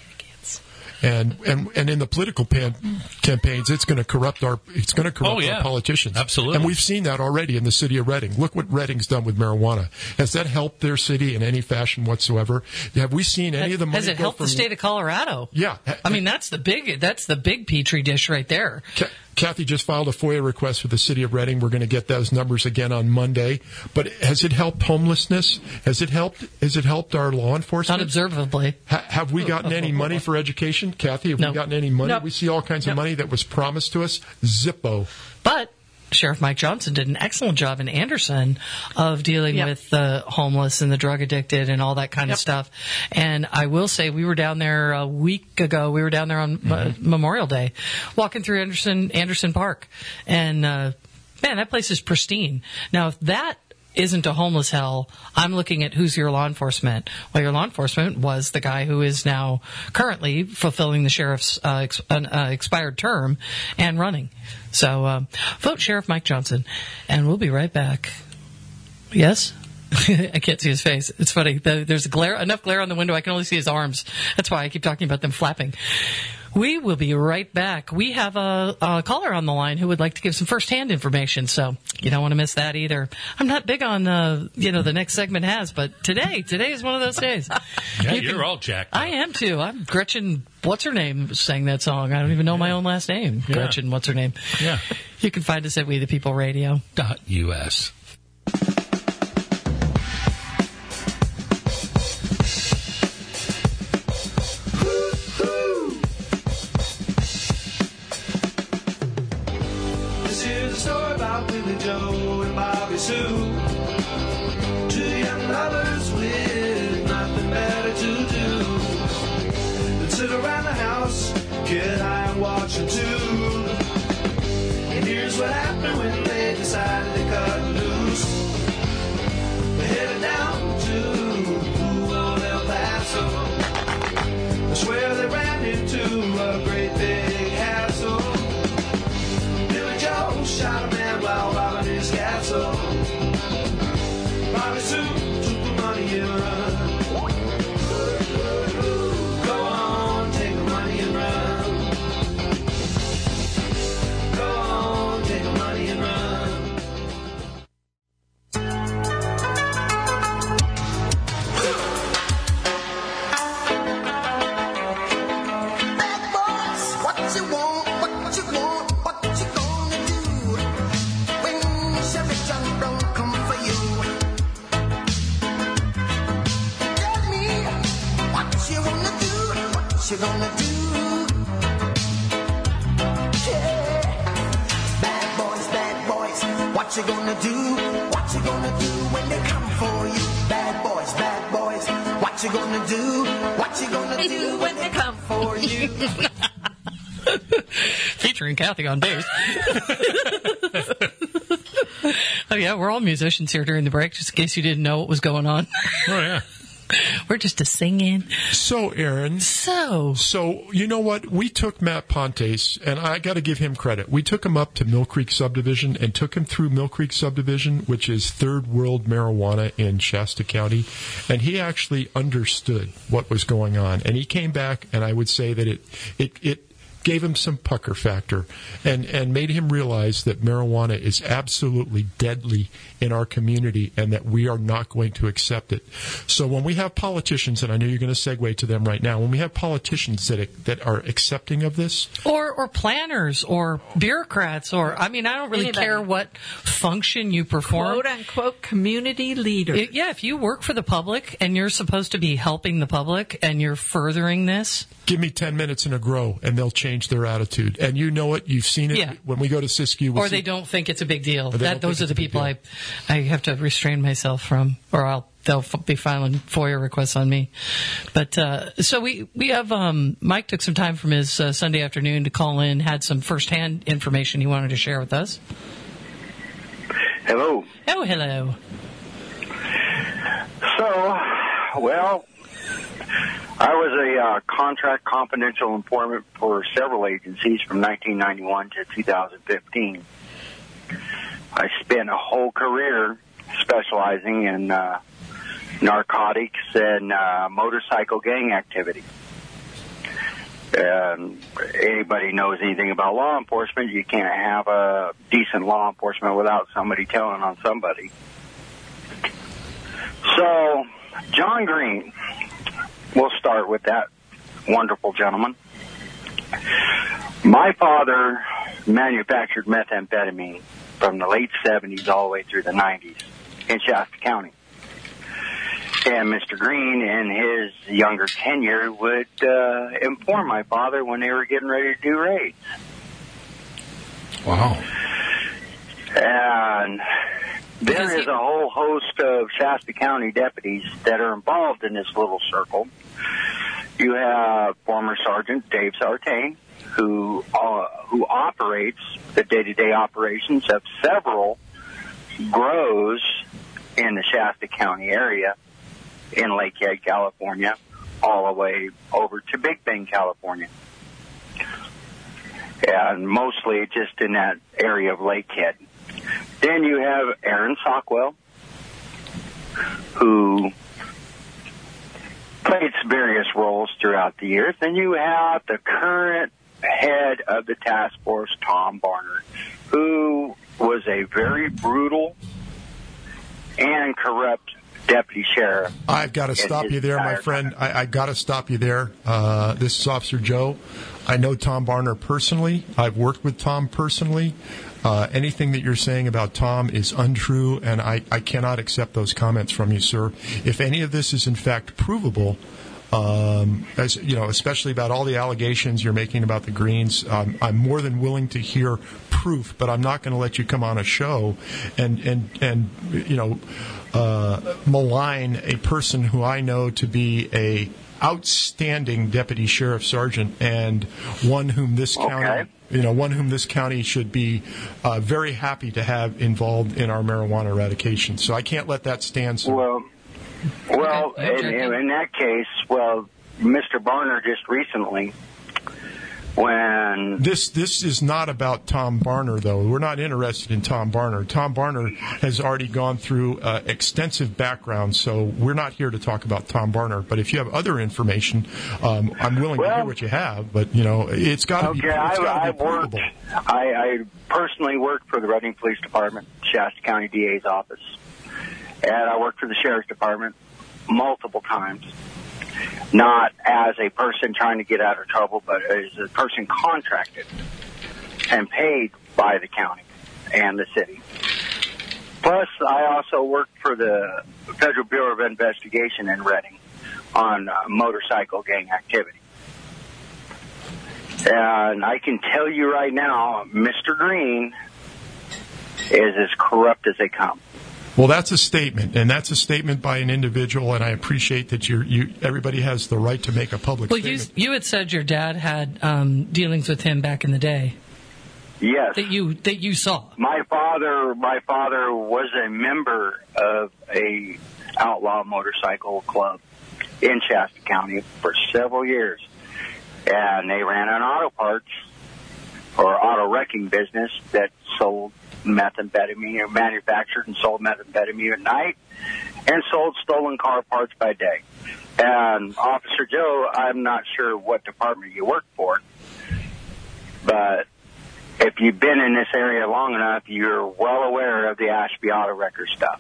And and and in the political pan, campaigns, it's going to corrupt our it's going to corrupt Oh, yeah. our politicians. Absolutely. And we've seen that already in the city of Reading. Look what Reading's done with marijuana. Has that helped their city in any fashion whatsoever? Have we seen any of the money Has it go helped from, the state of Colorado? Yeah. I mean, that's the big that's the big petri dish right there. Ca- Kathy just filed a FOIA request for the city of Reading. We're going to get those numbers again on Monday. But has it helped homelessness? Has it helped? Has it helped our law enforcement? Not observably. Ha- have we gotten any money for education, Kathy? Have No. we gotten any money? Nope. We see all kinds of Nope. money that was promised to us. Zippo. But Sheriff Mike Johnson did an excellent job in Anderson of dealing Yep. with the homeless and the drug addicted and all that kind Yep. of stuff. And I will say, we were down there a week ago. We were down there on uh, Memorial Day, walking through Anderson Anderson Park, and uh, man, that place is pristine. Now, if that isn't a homeless hell, I'm looking at who's your law enforcement. Well, your law enforcement was the guy who is now currently fulfilling the sheriff's uh, ex- uh, expired term and running. So um, vote Sheriff Mike Johnson, and we'll be right back. Yes? I can't see his face. It's funny. There's glare, enough glare on the window. I can only see his arms. That's why I keep talking about them flapping. We will be right back. We have a, a caller on the line who would like to give some firsthand information, so you don't want to miss that either. I'm not big on uh, you know the next segment has, but today today is one of those days. Yeah, You you're can- all jacked up. I am too. I'm Gretchen. What's her name? Sang that song. I don't even know my own last name. Yeah. Gretchen. What's her name? Yeah. You can find us at We the People Radio. Dot U S. This is a story about Billy Joe and Bobby Sue. Two young lovers with nothing better to do than sit around the house, get high and watch a tune. And here's what happened when they decided to cut loose. They headed down to old El Paso. That's where they ran into a great big hassle. Billy Joe shot a man while robbing his castle. Bobby Sue took the money and run. Go on, take the money and run. what you gonna do? Yeah. Bad boys, bad boys, what you gonna do? What you gonna do when they come for you? Bad boys, bad boys, what you gonna do? What you gonna do when they come for you? Featuring Kathy on bass. Oh, yeah, we're all musicians here during the break, just in case you didn't know what was going on. Oh, yeah. We're just a singing. So, Aaron. So. So, you know what? We took Matt Pontes, and I got to give him credit. We took him up to Mill Creek Subdivision and took him through Mill Creek Subdivision, which is third world marijuana in Shasta County, and he actually understood what was going on. And he came back, and I would say that it it it gave him some pucker factor and, and made him realize that marijuana is absolutely deadly in our community and that we are not going to accept it. So when we have politicians, and I know you're going to segue to them right now, when we have politicians that that are accepting of this. Or, or planners or bureaucrats or, I mean, I don't really Anybody. care what function you perform. Quote unquote community leader. It- yeah, if you work for the public and you're supposed to be helping the public and you're furthering this. Give me ten minutes in a grow, and they'll change their attitude. And you know it. You've seen it. Yeah. When we go to Siskiyou. We'll Or see- they don't think it's a big deal. they That, don't those think are the it's a big people I, deal. I have to restrain myself from, or I'll they'll f- be filing FOIA requests on me. But uh, so we we have um, Mike took some time from his uh, Sunday afternoon to call in, had some firsthand information he wanted to share with us. Hello. Oh, hello. So, well, I was a uh, contract confidential informant for several agencies from nineteen ninety-one to two thousand fifteen. I spent a whole career specializing in uh, narcotics and uh, motorcycle gang activity. Um, anybody knows anything about law enforcement, you can't have a decent law enforcement without somebody telling on somebody. So, John Green, we'll start with that wonderful gentleman. My father manufactured methamphetamine from the late seventies all the way through the nineties in Shasta County. And Mister Green, in his younger tenure, would uh, inform my father when they were getting ready to do raids. Wow. And there is a whole host of Shasta County deputies that are involved in this little circle. You have former Sergeant Dave Sartain, who uh, who operates the day-to-day operations of several grows in the Shasta County area, in Lakehead, California, all the way over to Big Bend, California. And mostly just in that area of Lakehead. Then you have Aaron Sockwell, who played various roles throughout the years. Then you have the current head of the task force, Tom Barner, who was a very brutal and corrupt deputy sheriff. I've got to in stop his you there, my entire friend. time. I, I got to stop you there. Uh, this is Officer Joe. I know Tom Barner personally. I've worked with Tom personally. Uh, anything that you're saying about Tom is untrue, and I, I cannot accept those comments from you, sir. If any of this is in fact provable, um, as you know, especially about all the allegations you're making about the Greens, um, I'm more than willing to hear proof. But I'm not going to let you come on a show and and and you know uh, malign a person who I know to be a outstanding deputy sheriff sergeant and one whom this Okay. county. You know, one whom this county should be uh, very happy to have involved in our marijuana eradication. So I can't let that stand. Sir. Well, well, Okay. in, in that case, well, Mister Barner just recently, when This this is not about Tom Barner, though. We're not interested in Tom Barner. Tom Barner has already gone through uh, extensive background, so we're not here to talk about Tom Barner. But if you have other information, um, I'm willing to hear Well- what you have. But you know, it's got to okay, be. It's I, gotta I be worked. provable. I, I personally worked for the Reading Police Department, Shasta County D A's office, and I worked for the Sheriff's Department multiple times. Not as a person trying to get out of trouble, but as a person contracted and paid by the county and the city. Plus, I also worked for the Federal Bureau of Investigation in Reading on uh, motorcycle gang activity. And I can tell you right now, Mister Green is as corrupt as they come. Well, that's a statement, and that's a statement by an individual, and I appreciate that you're, you. Everybody has the right to make a public Well, you statement. you had said your dad had um, dealings with him back in the day Yes. that you that you saw. My father, my father was a member of a outlaw motorcycle club in Shasta County for several years, and they ran an auto parts or auto wrecking business that sold methamphetamine, or manufactured and sold methamphetamine at night, and sold stolen car parts by day. And Officer Joe, I'm not sure what department you work for, but if you've been in this area long enough, you're well aware of the Ashby Auto Wrecker stuff.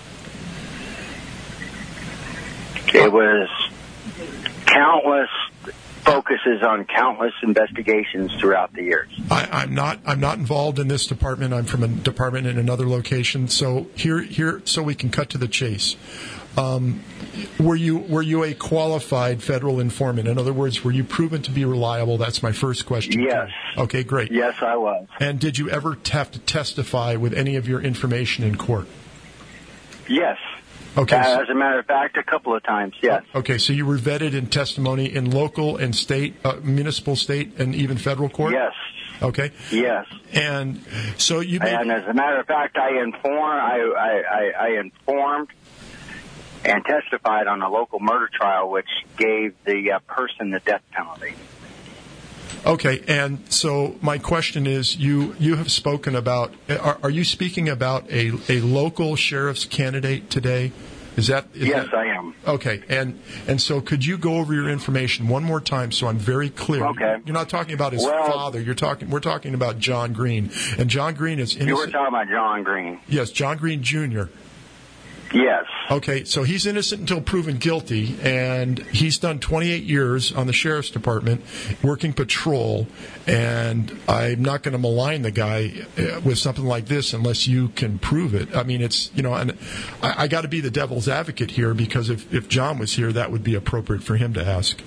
It was countless focuses on countless investigations throughout the years. I, I'm not. I'm not involved in this department. I'm from a department in another location. So here, here, so we can cut to the chase. Um, were you were you a qualified federal informant? In other words, were you proven to be reliable? That's my first question. Yes. Okay, great. Yes, I was. And did you ever have to testify with any of your information in court? Yes. Okay. Uh, as a matter of fact, a couple of times, yes. Okay, so you were vetted in testimony in local and state, uh, municipal, state, and even federal court? Yes. Okay. Yes. And so you made, And as a matter of fact, I informed, I, I, I, I informed and testified on a local murder trial, which gave the uh, person the death penalty. Okay, and so my question is, you you have spoken about, are, are you speaking about a, a local sheriff's candidate today? Is that? Is Yes, that, I am. Okay, and and so could you go over your information one more time so I'm very clear? Okay. You're not talking about his Well- father. You're talking. We're talking about John Green, and John Green is innocent. You were talking about John Green. Yes, John Green Junior Yes. Okay, so he's innocent until proven guilty, and he's done twenty-eight years on the sheriff's department working patrol, and I'm not going to malign the guy uh, with something like this unless you can prove it. I mean, it's, you know, and I, I got to be the devil's advocate here, because if, if John was here, that would be appropriate for him to ask.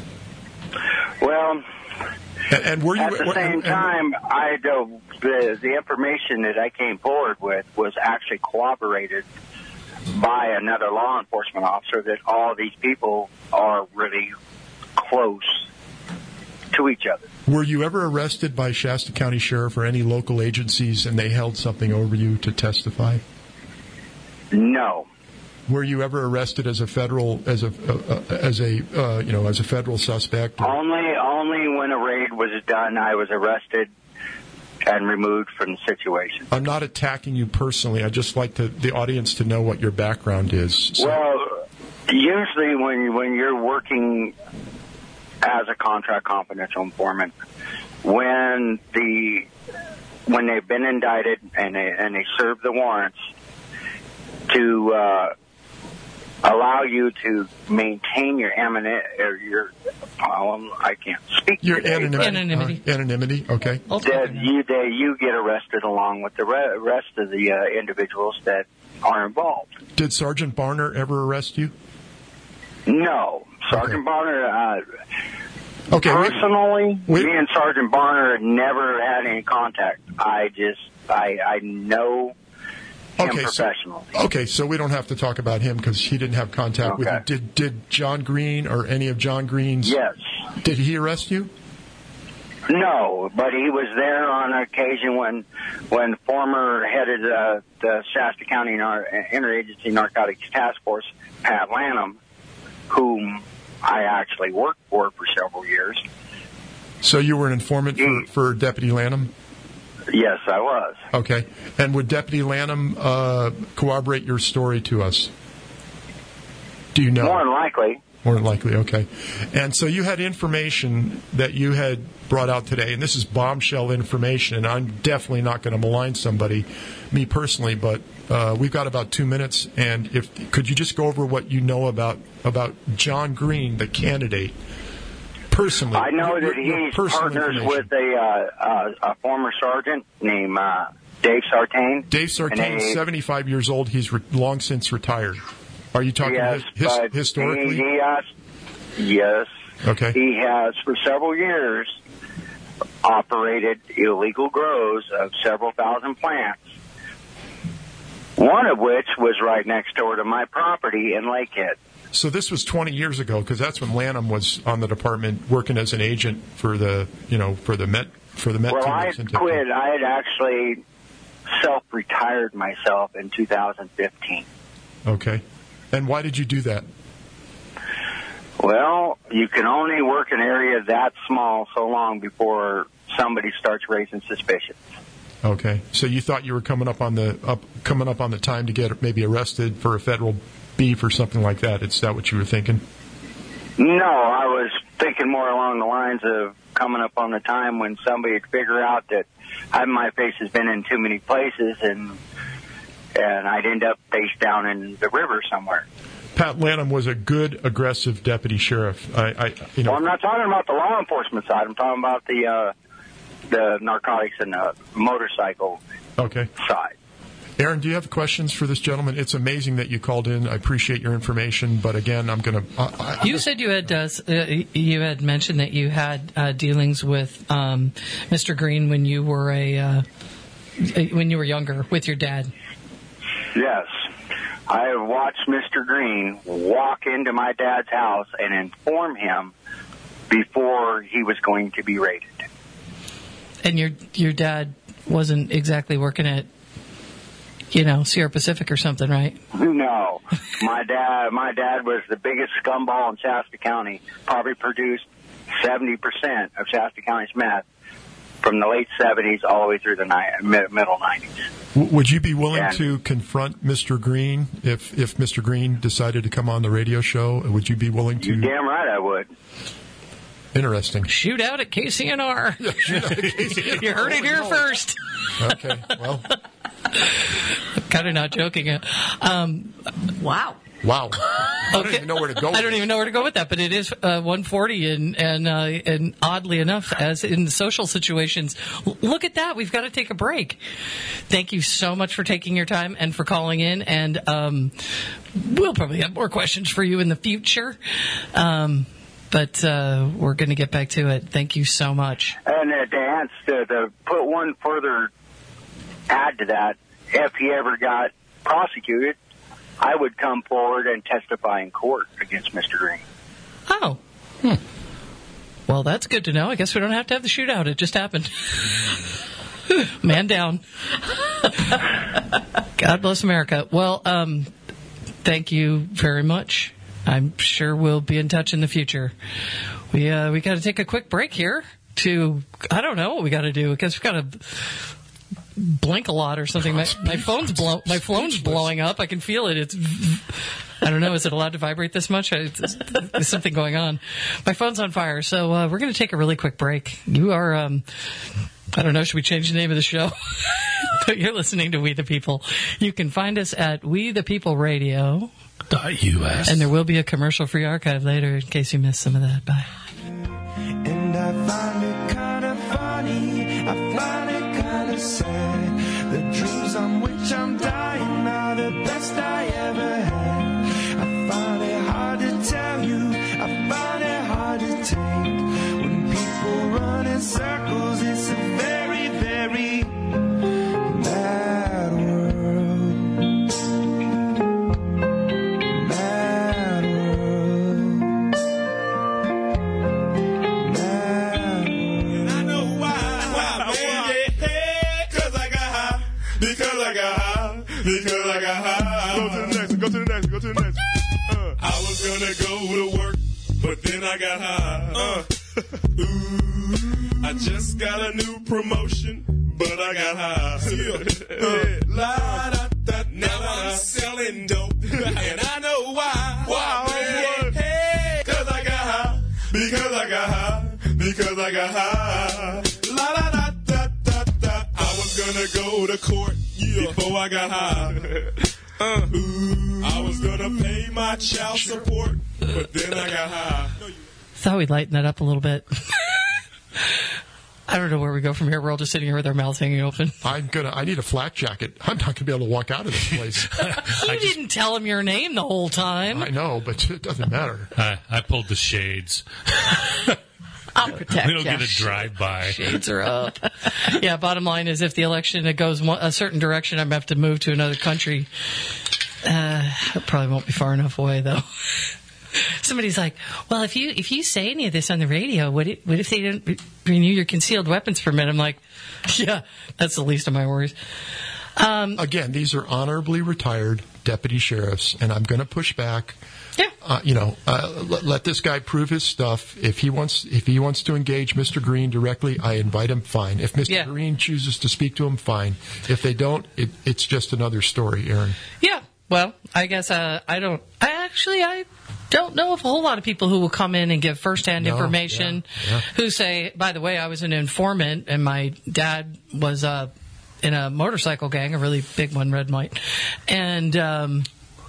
Well, And, and were you at the and- same and- time, I the, the the information that I came forward with was actually corroborated by another law enforcement officer that all these people are really close to each other. Were you ever arrested by Shasta County Sheriff or any local agencies, and they held something over you to testify? No. Were you ever arrested as a federal, as a uh, as a uh, you know as a federal suspect? Or? Only only when a raid was done, I was arrested and removed from the situation. I'm not attacking you personally. I just like to, the audience to know what your background is. So, Well, usually when you, when you're working as a contract confidential informant, when the when they've been indicted and they and they serve the warrants to uh, allow you to maintain your eminent or your um, I can't speak. your today, anonymity. Anonymity. Uh, anonymity. Okay. I'll talk That about you that you get arrested along with the re- rest of the uh, individuals that are involved. Did Sergeant Barner ever arrest you? No, Sergeant Okay. Barner. Uh, Okay. wait- Personally, wait- me and Sergeant Barner never had any contact. I just, I, I know him Okay, so, professionally. okay, so we don't have to talk about him because he didn't have contact with you. Okay. Did did John Green or any of John Green's? Yes. Did he arrest you? No, but he was there on occasion when, when former head of the, the Shasta County Nar- Interagency Narcotics Task Force, Pat Lanham, whom I actually worked for for several years. So you were an informant for, Mm. for Deputy Lanham? Yes, I was. Okay. And would Deputy Lanham uh, corroborate your story to us? Do you know? More than likely. More than likely, okay. And so you had information that you had brought out today, and this is bombshell information, and I'm definitely not going to malign somebody, me personally, but uh, we've got about two minutes, and if could you just go over what you know about about John Green, the candidate, personally? I know Your- that your he's personal partners information. with a, uh, uh, a former sergeant named uh, Dave Sartain. Dave Sartain, And they- seventy-five years old. He's re- long since retired. Are you talking Yes, his, his, but historically? He, he has, yes. Okay. He has, for several years, operated illegal grows of several thousand plants, one of which was right next door to my property in Lakehead. So this was twenty years ago, because that's when Lanham was on the department working as an agent for the, you know, for the Met for the Met. Well, team I that's had in- quit. I had actually self-retired myself in two thousand fifteen. Okay. And why did you do that? Well, you can only work an area that small so long before somebody starts raising suspicions. Okay. So you thought you were coming up on the up coming up on the time to get maybe arrested for a federal beef or something like that. Is that what you were thinking? No, I was thinking more along the lines of coming up on the time when somebody would figure out that I, my face has been in too many places, and and I'd end up face down in the river somewhere. Pat Lanham was a good, aggressive deputy sheriff. I, I you know. Well, I'm not talking about the law enforcement side. I'm talking about the uh, the narcotics and the motorcycle okay. side. Aaron, do you have questions for this gentleman? It's amazing that you called in. I appreciate your information, but again, I'm going to. Uh, you said you had uh, you had mentioned that you had uh, dealings with um, Mister Green when you were a uh, when you were younger with your dad. Yes, I have watched Mister Green walk into my dad's house and inform him before he was going to be raided. And your your dad wasn't exactly working at, you know, Sierra Pacific or something, right? No. My dad my dad was the biggest scumball in Shasta County, probably produced seventy percent of Shasta County's meth from the late seventies all the way through the ni- middle nineties. W- would you be willing and, to confront Mister Green if, if Mister Green decided to come on the radio show? Would you be willing to? You're damn right I would. Interesting. Shoot out at K C N R. Yeah, shoot out at K C N R. You heard it here first. Okay, well. I'm kind of not joking. Um, wow. Wow. I don't even know where to go. I don't even know where to go with that, but it is uh, one forty, and and uh, and oddly enough, as in the social situations, l- look at that. We've got to take a break. Thank you so much for taking your time and for calling in, and um, we'll probably have more questions for you in the future. Um, but uh, we're going to get back to it. Thank you so much. And uh, to, answer, to put one further add to that, if he ever got prosecuted, I would come forward and testify in court against Mister Green. Oh. Hmm. Well, that's good to know. I guess we don't have to have the shootout. It just happened. Man down. God bless America. Well, um, thank you very much. I'm sure we'll be in touch in the future. We uh, we got to take a quick break here to, I don't know what we got to do. I guess we've got to blink a lot or something. My, my phone's blow, my phone's blowing up. I can feel it. It's, I don't know. Is it allowed to vibrate this much? It's, there's something going on. My phone's on fire. So uh, we're going to take a really quick break. You are, um, I don't know. Should we change the name of the show? But you're listening to We the People. You can find us at We the People Radio. U S And there will be a commercial-free archive later in case you missed some of that. Bye. And I find it kind of funny, I find it kind of sad. The dreams on which I'm dying are the best I ever had. I find it hard to tell you, I find it hard to take. When people run in circles, it's a very, very bad world. Bad world. Bad world. I know why, why, baby. Hey, cause I got high. Because I got high. Because I got high. Go to the next one, go to the next one, go to the next one. Uh, I was gonna go to work, but then I got high. Uh, ooh, I just got a new promotion, but I got high. uh, la, da, da, now I'm selling dope, and I know why. Why, baby? Hey, cause I got high. Because I got high. Because I got high. La, da, da, da, da, da. I was gonna go to court before I got high. Uh, ooh, I was gonna pay my child support, but then I got high. Thought we'd lighten that up a little bit. I don't know where we go from here. We're all just sitting here with our mouths hanging open. I'm gonna. I need a flak jacket. I'm not gonna be able to walk out of this place. You didn't tell him your name the whole time. I know, but it doesn't matter. I, I pulled the shades. I'll protect We don't you. get a drive-by. Shades are up. Yeah, bottom line is if the election it goes one, a certain direction, I'm going to have to move to another country. Uh, it probably won't be far enough away, though. Somebody's like, well, if you if you say any of this on the radio, what, it, what if they didn't re- renew your concealed weapons permit? I'm like, yeah, that's the least of my worries. Um, Again, these are honorably retired deputy sheriffs, and I'm going to push back. Yeah. Uh, you know, uh, let, let this guy prove his stuff. If he wants, if he wants to engage Mister Green directly, I invite him. Fine. If Mister Yeah. Green chooses to speak to him, fine. If they don't, it, it's just another story, Aaron. Yeah. Well, I guess uh, I don't. I actually I don't know of a whole lot of people who will come in and give firsthand No, information. yeah, yeah. Who say, by the way, I was an informant, and my dad was uh, in a motorcycle gang, a really big one, Red Mite, and um,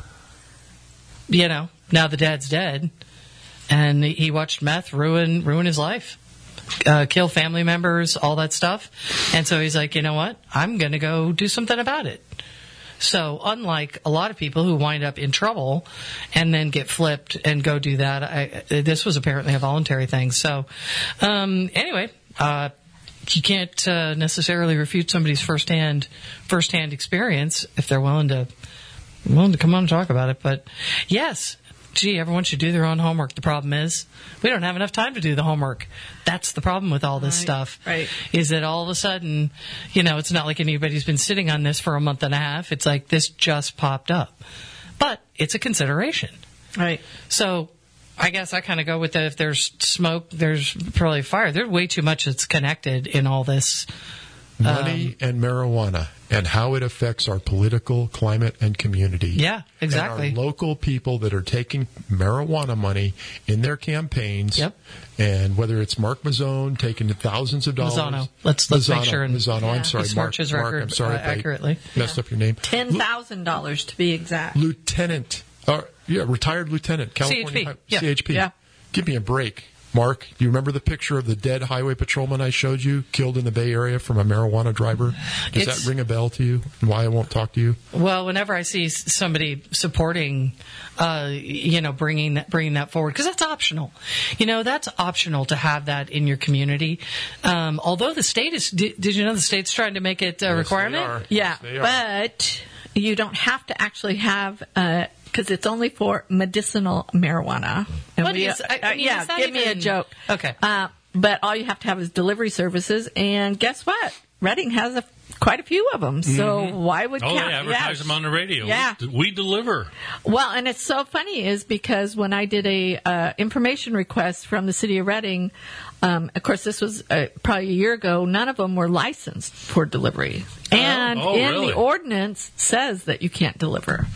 you know, now the dad's dead, and he watched meth ruin ruin his life. Uh, kill family members, all that stuff. And so he's like, you know what? I'm going to go do something about it. So unlike a lot of people who wind up in trouble and then get flipped and go do that, I, this was apparently a voluntary thing. So um, anyway, uh, you can't uh, necessarily refute somebody's firsthand firsthand experience if they're willing to willing to come on and talk about it. But yes, gee, everyone should do their own homework. The problem is we don't have enough time to do the homework. That's the problem with all this Right, stuff. right. Is that all of a sudden, you know, it's not like anybody's been sitting on this for a month and a half. It's like this just popped up. But it's a consideration. Right. So I guess I kind of go with that. If there's smoke, there's probably fire. There's way too much that's connected in all this. Money Um, and marijuana and how it affects our political climate and community. Yeah, exactly. And our local people that are taking marijuana money in their campaigns. Yep. And whether it's Mark Mazzone taking thousands of dollars. Mazzano. Let's- let's make Mazzano, sure and- Mazzano, Yeah. I'm sorry, He Mark. smirched his Mark, record, I'm sorry uh, if I accurately. messed up your name. Ten thousand dollars to be exact. Lieutenant, uh, yeah, retired lieutenant, California C H P, Hi- yeah. C H P. Yeah. Give me a break, Mark. Do you remember the picture of the dead highway patrolman I showed you, killed in the Bay Area from a marijuana driver? Does It's- that ring a bell to you? And why I won't talk to you? Well, whenever I see s- somebody supporting, uh, you know, bringing that, bringing that forward, because that's optional. You know, that's optional to have that in your community. Um, although the state is, did, did you know the state's trying to make it a requirement? They are. Yeah, Yes, they are. but you don't have to actually have, because it's only for medicinal marijuana. And What we, is- I- I mean, yeah, is that give me a even- joke. Okay. Uh, but all you have to have is delivery services, and guess what? Reading has a, quite a few of them. So why would Oh, count? they advertise Yes. them on the radio. Yeah. We, we deliver. Well, and it's so funny is because when I did a uh, information request from the city of Reading, um, of course this was uh, probably a year ago, none of them were licensed for delivery, and Oh, in really? the ordinance says that you can't deliver.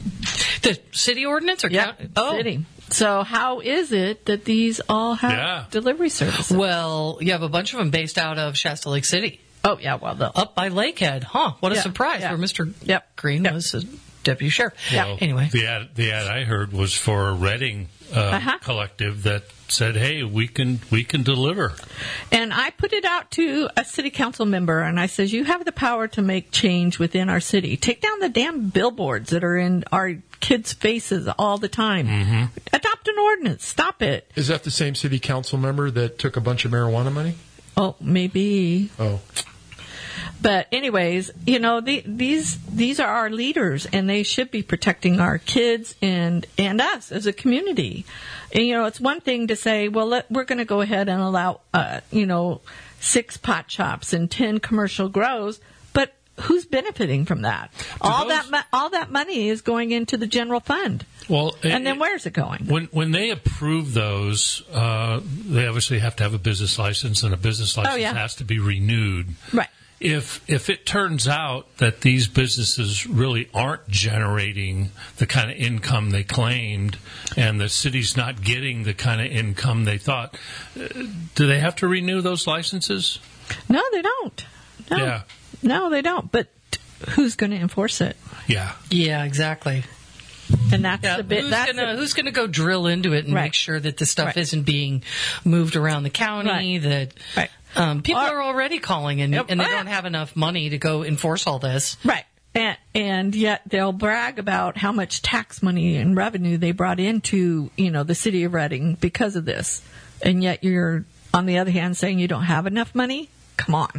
The city ordinance or Yeah, county? Oh, city. So how is it that these all have Yeah. delivery services? well, you have a bunch of them based out of Shasta Lake City, oh yeah, well the up by Lakehead. Huh? What a Yeah, surprise! yeah. Where Mister Yep, Green yep. was a deputy sheriff. Well, Anyway, the ad, the ad I heard was for a Reading uh, Uh-huh. collective that said, "Hey, we can we can deliver." And I put it out to a city council member, and I says, you have the power to make change within our city. Take down the damn billboards that are in our kids' faces all the time. Mm-hmm. Adopt an ordinance. Stop it. Is that the same city council member that took a bunch of marijuana money? Oh, maybe. Oh. But anyways, you know, the, these these are our leaders, and they should be protecting our kids and and us as a community. And you know, it's one thing to say, well, let, we're going to go ahead and allow, uh, you know, six pot shops and ten commercial grows, but who's benefiting from that? All those- that mo- all that money is going into the general fund, Well, and then it- where's it going? When when they approve those, uh, they obviously have to have a business license, and a business license yeah. has to be renewed. Right. If if it turns out that these businesses really aren't generating the kind of income they claimed, and the city's not getting the kind of income they thought, uh, do they have to renew those licenses? No, they don't. No, Yeah. no, they don't. But who's going to enforce it? Yeah. yeah, exactly. And that's Yeah, the bit. who's That's gonna the- who's gonna go drill into it and Right. make sure that the stuff Right. isn't being moved around the county? Right. That Right. um, people Or- are already calling and Yep. and they Ah. don't have enough money to go enforce all this. Right. And, and yet they'll brag about how much tax money and revenue they brought into, you know, the city of Reading because of this. And yet you're on the other hand, saying you don't have enough money? Come on.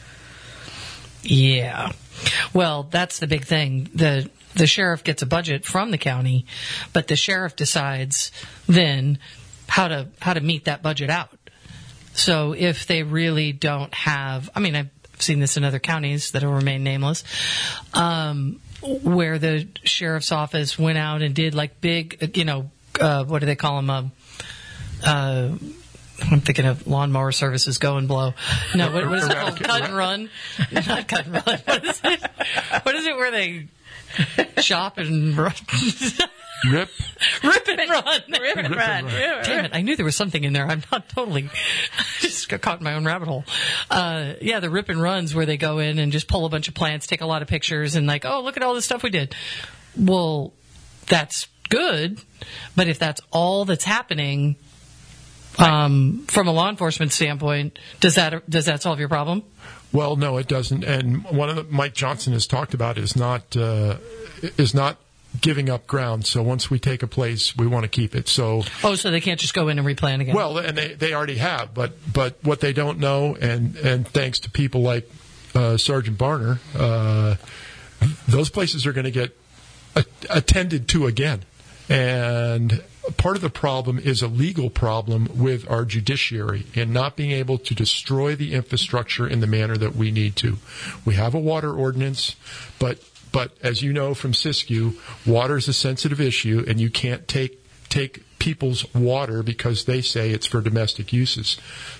Yeah. Well, that's the big thing. The the sheriff gets a budget from the county, but the sheriff decides then how to how to meet that budget out. So if they really don't have, I mean, I've seen this in other counties that will remain nameless, um, where the sheriff's office went out and did like big, you know, uh, what do they call them? Uh, uh, I'm thinking of lawnmower services, go and blow. No, what, what is it called? Cut and run? Not cut and run. What is it? What is it where they shop and run? Rip. Rip and run. Rip and run. Damn it, I knew there was something in there. I'm not totally, just got caught in my own rabbit hole. Uh, yeah, the rip and runs where they go in and just pull a bunch of plants, take a lot of pictures, and like, oh, look at all this stuff we did. Well, that's good, but if that's all that's happening, um, from a law enforcement standpoint, does that does that solve your problem? Well, no, it doesn't. And one of the Mike Johnson has talked about is not uh, is not giving up ground. So once we take a place, we want to keep it. So oh, so they can't just go in and replan again. Well, and they, they already have, but but what they don't know, and and thanks to people like uh, Sergeant Barner, uh, those places are going to get a- attended to again. And part of the problem is a legal problem with our judiciary in not being able to destroy the infrastructure in the manner that we need to. We have a water ordinance, but but as you know from Siskiyou, water is a sensitive issue, and you can't take take people's water because they say it's for domestic uses.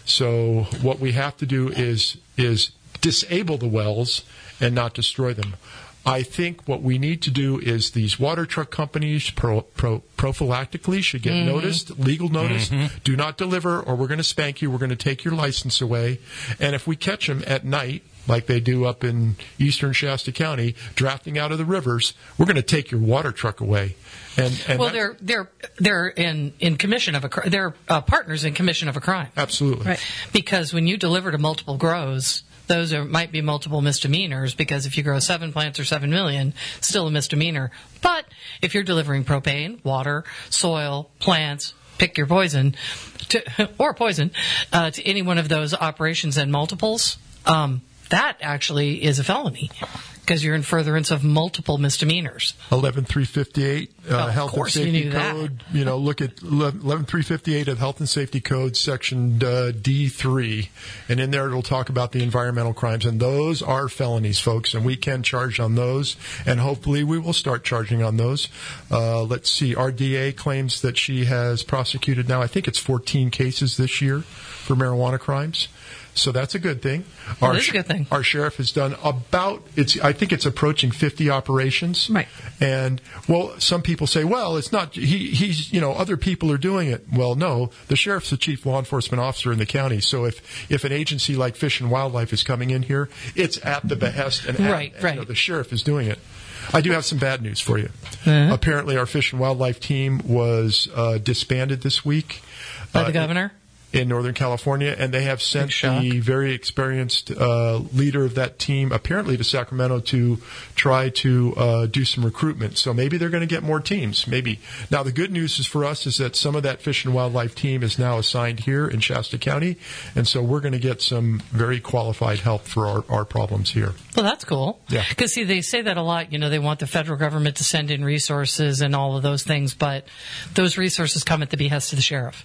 So what we have to do is is disable the wells and not destroy them. I think what we need to do is these water truck companies pro, pro, prophylactically should get mm-hmm. noticed, legal notice. Mm-hmm. Do not deliver or we're going to spank you. We're going to take your license away. And if we catch them at night, like they do up in eastern Shasta County, drafting out of the rivers, we're going to take your water truck away. And, and well, they're they're they're in, in commission of a cr- they're uh, partners in commission of a crime. Absolutely, right. Because when you deliver to multiple grows, those are might be multiple misdemeanors. Because if you grow seven plants or seven million, still a misdemeanor. But if you're delivering propane, water, soil, plants, pick your poison, to, or poison uh, to any one of those operations and multiples. Um, That actually is a felony because you're in furtherance of multiple misdemeanors. eleven three fifty-eight uh, well, Health and Safety you Code. That. You know, look at eleven three fifty-eight of Health and Safety Code, Section uh, D three, and in there it'll talk about the environmental crimes, and those are felonies, folks, and we can charge on those, and hopefully we will start charging on those. Uh, let's see, our D A claims that she has prosecuted now, I think it's fourteen cases this year for marijuana crimes. So that's a good thing. Well, our, that's a good thing. Our sheriff has done about, it's. I think it's approaching fifty operations. Right. And, well, some people say, well, it's not, he, he's, you know, other people are doing it. Well, no, the sheriff's the chief law enforcement officer in the county. So if, if an agency like Fish and Wildlife is coming in here, it's at the behest and, right, at, right. You know, the sheriff is doing it. I do have some bad news for you. Uh-huh. Apparently our Fish and Wildlife team was uh, disbanded this week. By the uh, governor? In Northern California, and they have sent the very experienced uh, leader of that team apparently to Sacramento to try to uh, do some recruitment. So maybe they're going to get more teams. Maybe. Now, the good news is for us is that some of that Fish and Wildlife team is now assigned here in Shasta County, and so we're going to get some very qualified help for our, our problems here. Well, that's cool. Yeah. Because, see, they say that a lot. You know, they want the federal government to send in resources and all of those things, but those resources come at the behest of the sheriff.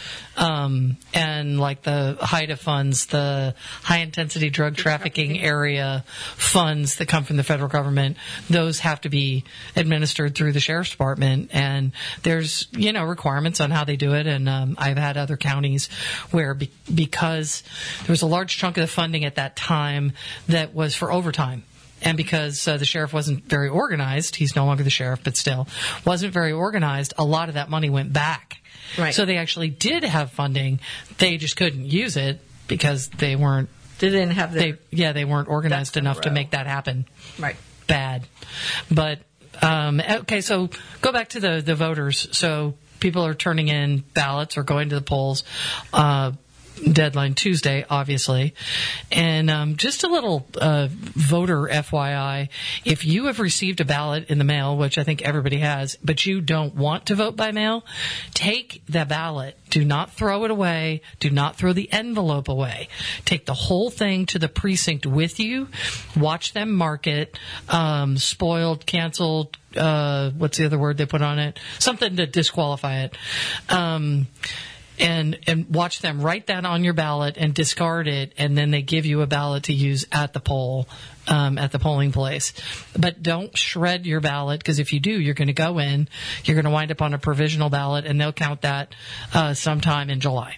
Um, and like the H I D A funds, the high intensity drug trafficking area funds that come from the federal government, those have to be administered through the sheriff's department. And there's, you know, requirements on how they do it. And um, I've had other counties where be- because there was a large chunk of the funding at that time that was for overtime. And because uh, the sheriff wasn't very organized, he's no longer the sheriff, but still wasn't very organized, a lot of that money went back. Right. So they actually did have funding. They just couldn't use it because they weren't. They didn't have the. They, yeah, they weren't organized enough to make that happen. Right. Bad. But, um, okay, so go back to the, the voters. So people are turning in ballots or going to the polls. Uh, deadline Tuesday, obviously. And um, just a little uh, voter F Y I, if you have received a ballot in the mail, which I think everybody has, but you don't want to vote by mail, take the ballot. Do not throw it away. Do not throw the envelope away. Take the whole thing to the precinct with you. Watch them mark it. Um, spoiled, canceled, uh, what's the other word they put on it? Something to disqualify it. Um, and and watch them write that on your ballot and discard it, and then they give you a ballot to use at the poll, um, at the polling place. But don't shred your ballot, because if you do, you're going to go in, you're going to wind up on a provisional ballot, and they'll count that uh, sometime in July.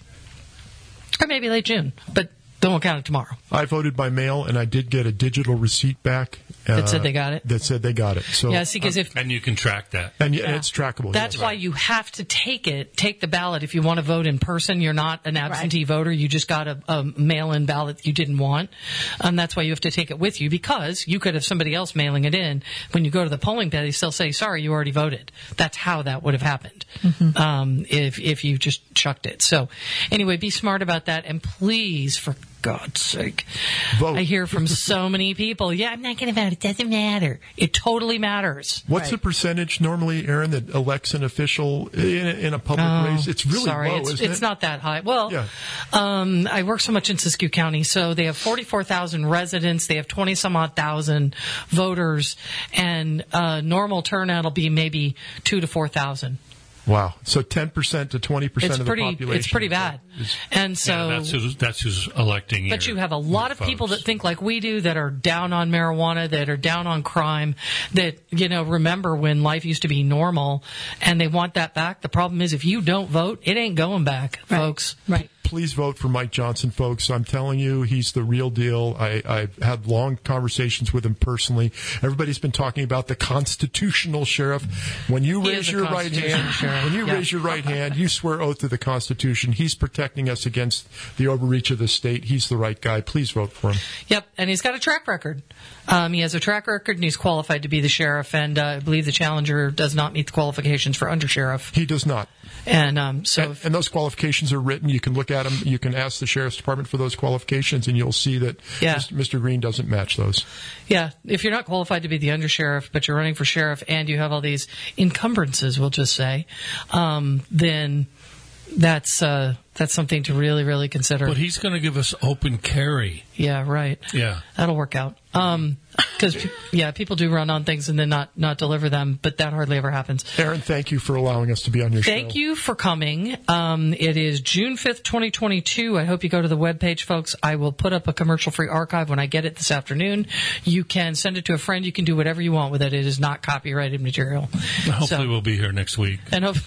Or maybe late June, but don't count it tomorrow. I voted by mail, and I did get a digital receipt back. Uh, That said they got it? That said they got it. So, yeah, see, because if... And you can track that. And, yeah, and it's trackable. That's yes. why you have to take it, take the ballot. If you want to vote in person, you're not an absentee right. voter. You just got a, a mail-in ballot you didn't want. Um, that's why you have to take it with you, because you could have somebody else mailing it in. When you go to the polling place, they'll say, sorry, you already voted. That's how that would have happened mm-hmm. um, if, if you just chucked it. So anyway, be smart about that. And please, for God's sake, vote. I hear from so many people, yeah, I'm not going to vote. It doesn't matter. It totally matters. What's right. the percentage normally, Aaron, that elects an official in a, in a public oh, race? It's really sorry, low, it's, isn't it's it? not that high. Well, yeah. um, I work so much in Siskiyou County, so they have forty-four thousand residents. They have twenty some odd thousand voters, and uh, normal turnout will be maybe two to four thousand. Wow. So ten percent to twenty percent of the pretty, population. It's pretty bad. Is, and so yeah, that's, who's, that's who's electing But your, you have a lot of folks. people that think like we do, that are down on marijuana, that are down on crime, that, you know, remember when life used to be normal, and they want that back. The problem is if you don't vote, it ain't going back, right. folks. Right. Please vote for Mike Johnson, folks. I'm telling you, he's the real deal. I, I've had long conversations with him personally. Everybody's been talking about the constitutional sheriff. When you He raise is a your right hand, sheriff. when you Yeah. raise your right hand, you swear oath to the Constitution. He's protecting us against the overreach of the state. He's the right guy. Please vote for him. Yep, and he's got a track record. Um, he has a track record, and he's qualified to be the sheriff. And uh, I believe the challenger does not meet the qualifications for undersheriff. He does not. And um, so, and, and those qualifications are written. You can look at them. You can ask the sheriff's department for those qualifications, and you'll see that yeah. Mister Green doesn't match those. Yeah, if you're not qualified to be the undersheriff, but you're running for sheriff, and you have all these encumbrances, we'll just say, um, then that's uh, that's something to really, really consider. But he's going to give us open carry. Yeah, right. Yeah, that'll work out. Um, because yeah, people do run on things and then not not deliver them, but that hardly ever happens. Aaron, thank you for allowing us to be on your thank show. Thank you for coming. Um, it is June fifth, twenty twenty-two. I hope you go to the webpage, folks. I will put up a commercial-free archive when I get it this afternoon. You can send it to a friend. You can do whatever you want with it. It is not copyrighted material. Hopefully, so, we'll be here next week. And hope.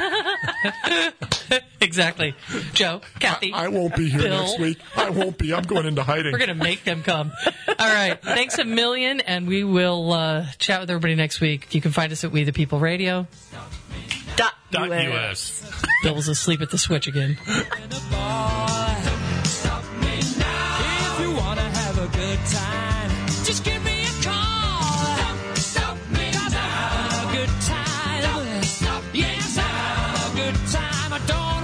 Exactly. Joe, Kathy. I, I won't be here Bill. next week. I won't be. I'm going into hiding. We're going to make them come. All right. Thanks a million, and we will uh, chat with everybody next week. You can find us at We the People Radio. Dot Dot U S. Bill's asleep at the switch again. If you want to have a good time, just give me a call. Stop, stop me now. A good time. Stop, stop yes, a good time. I don't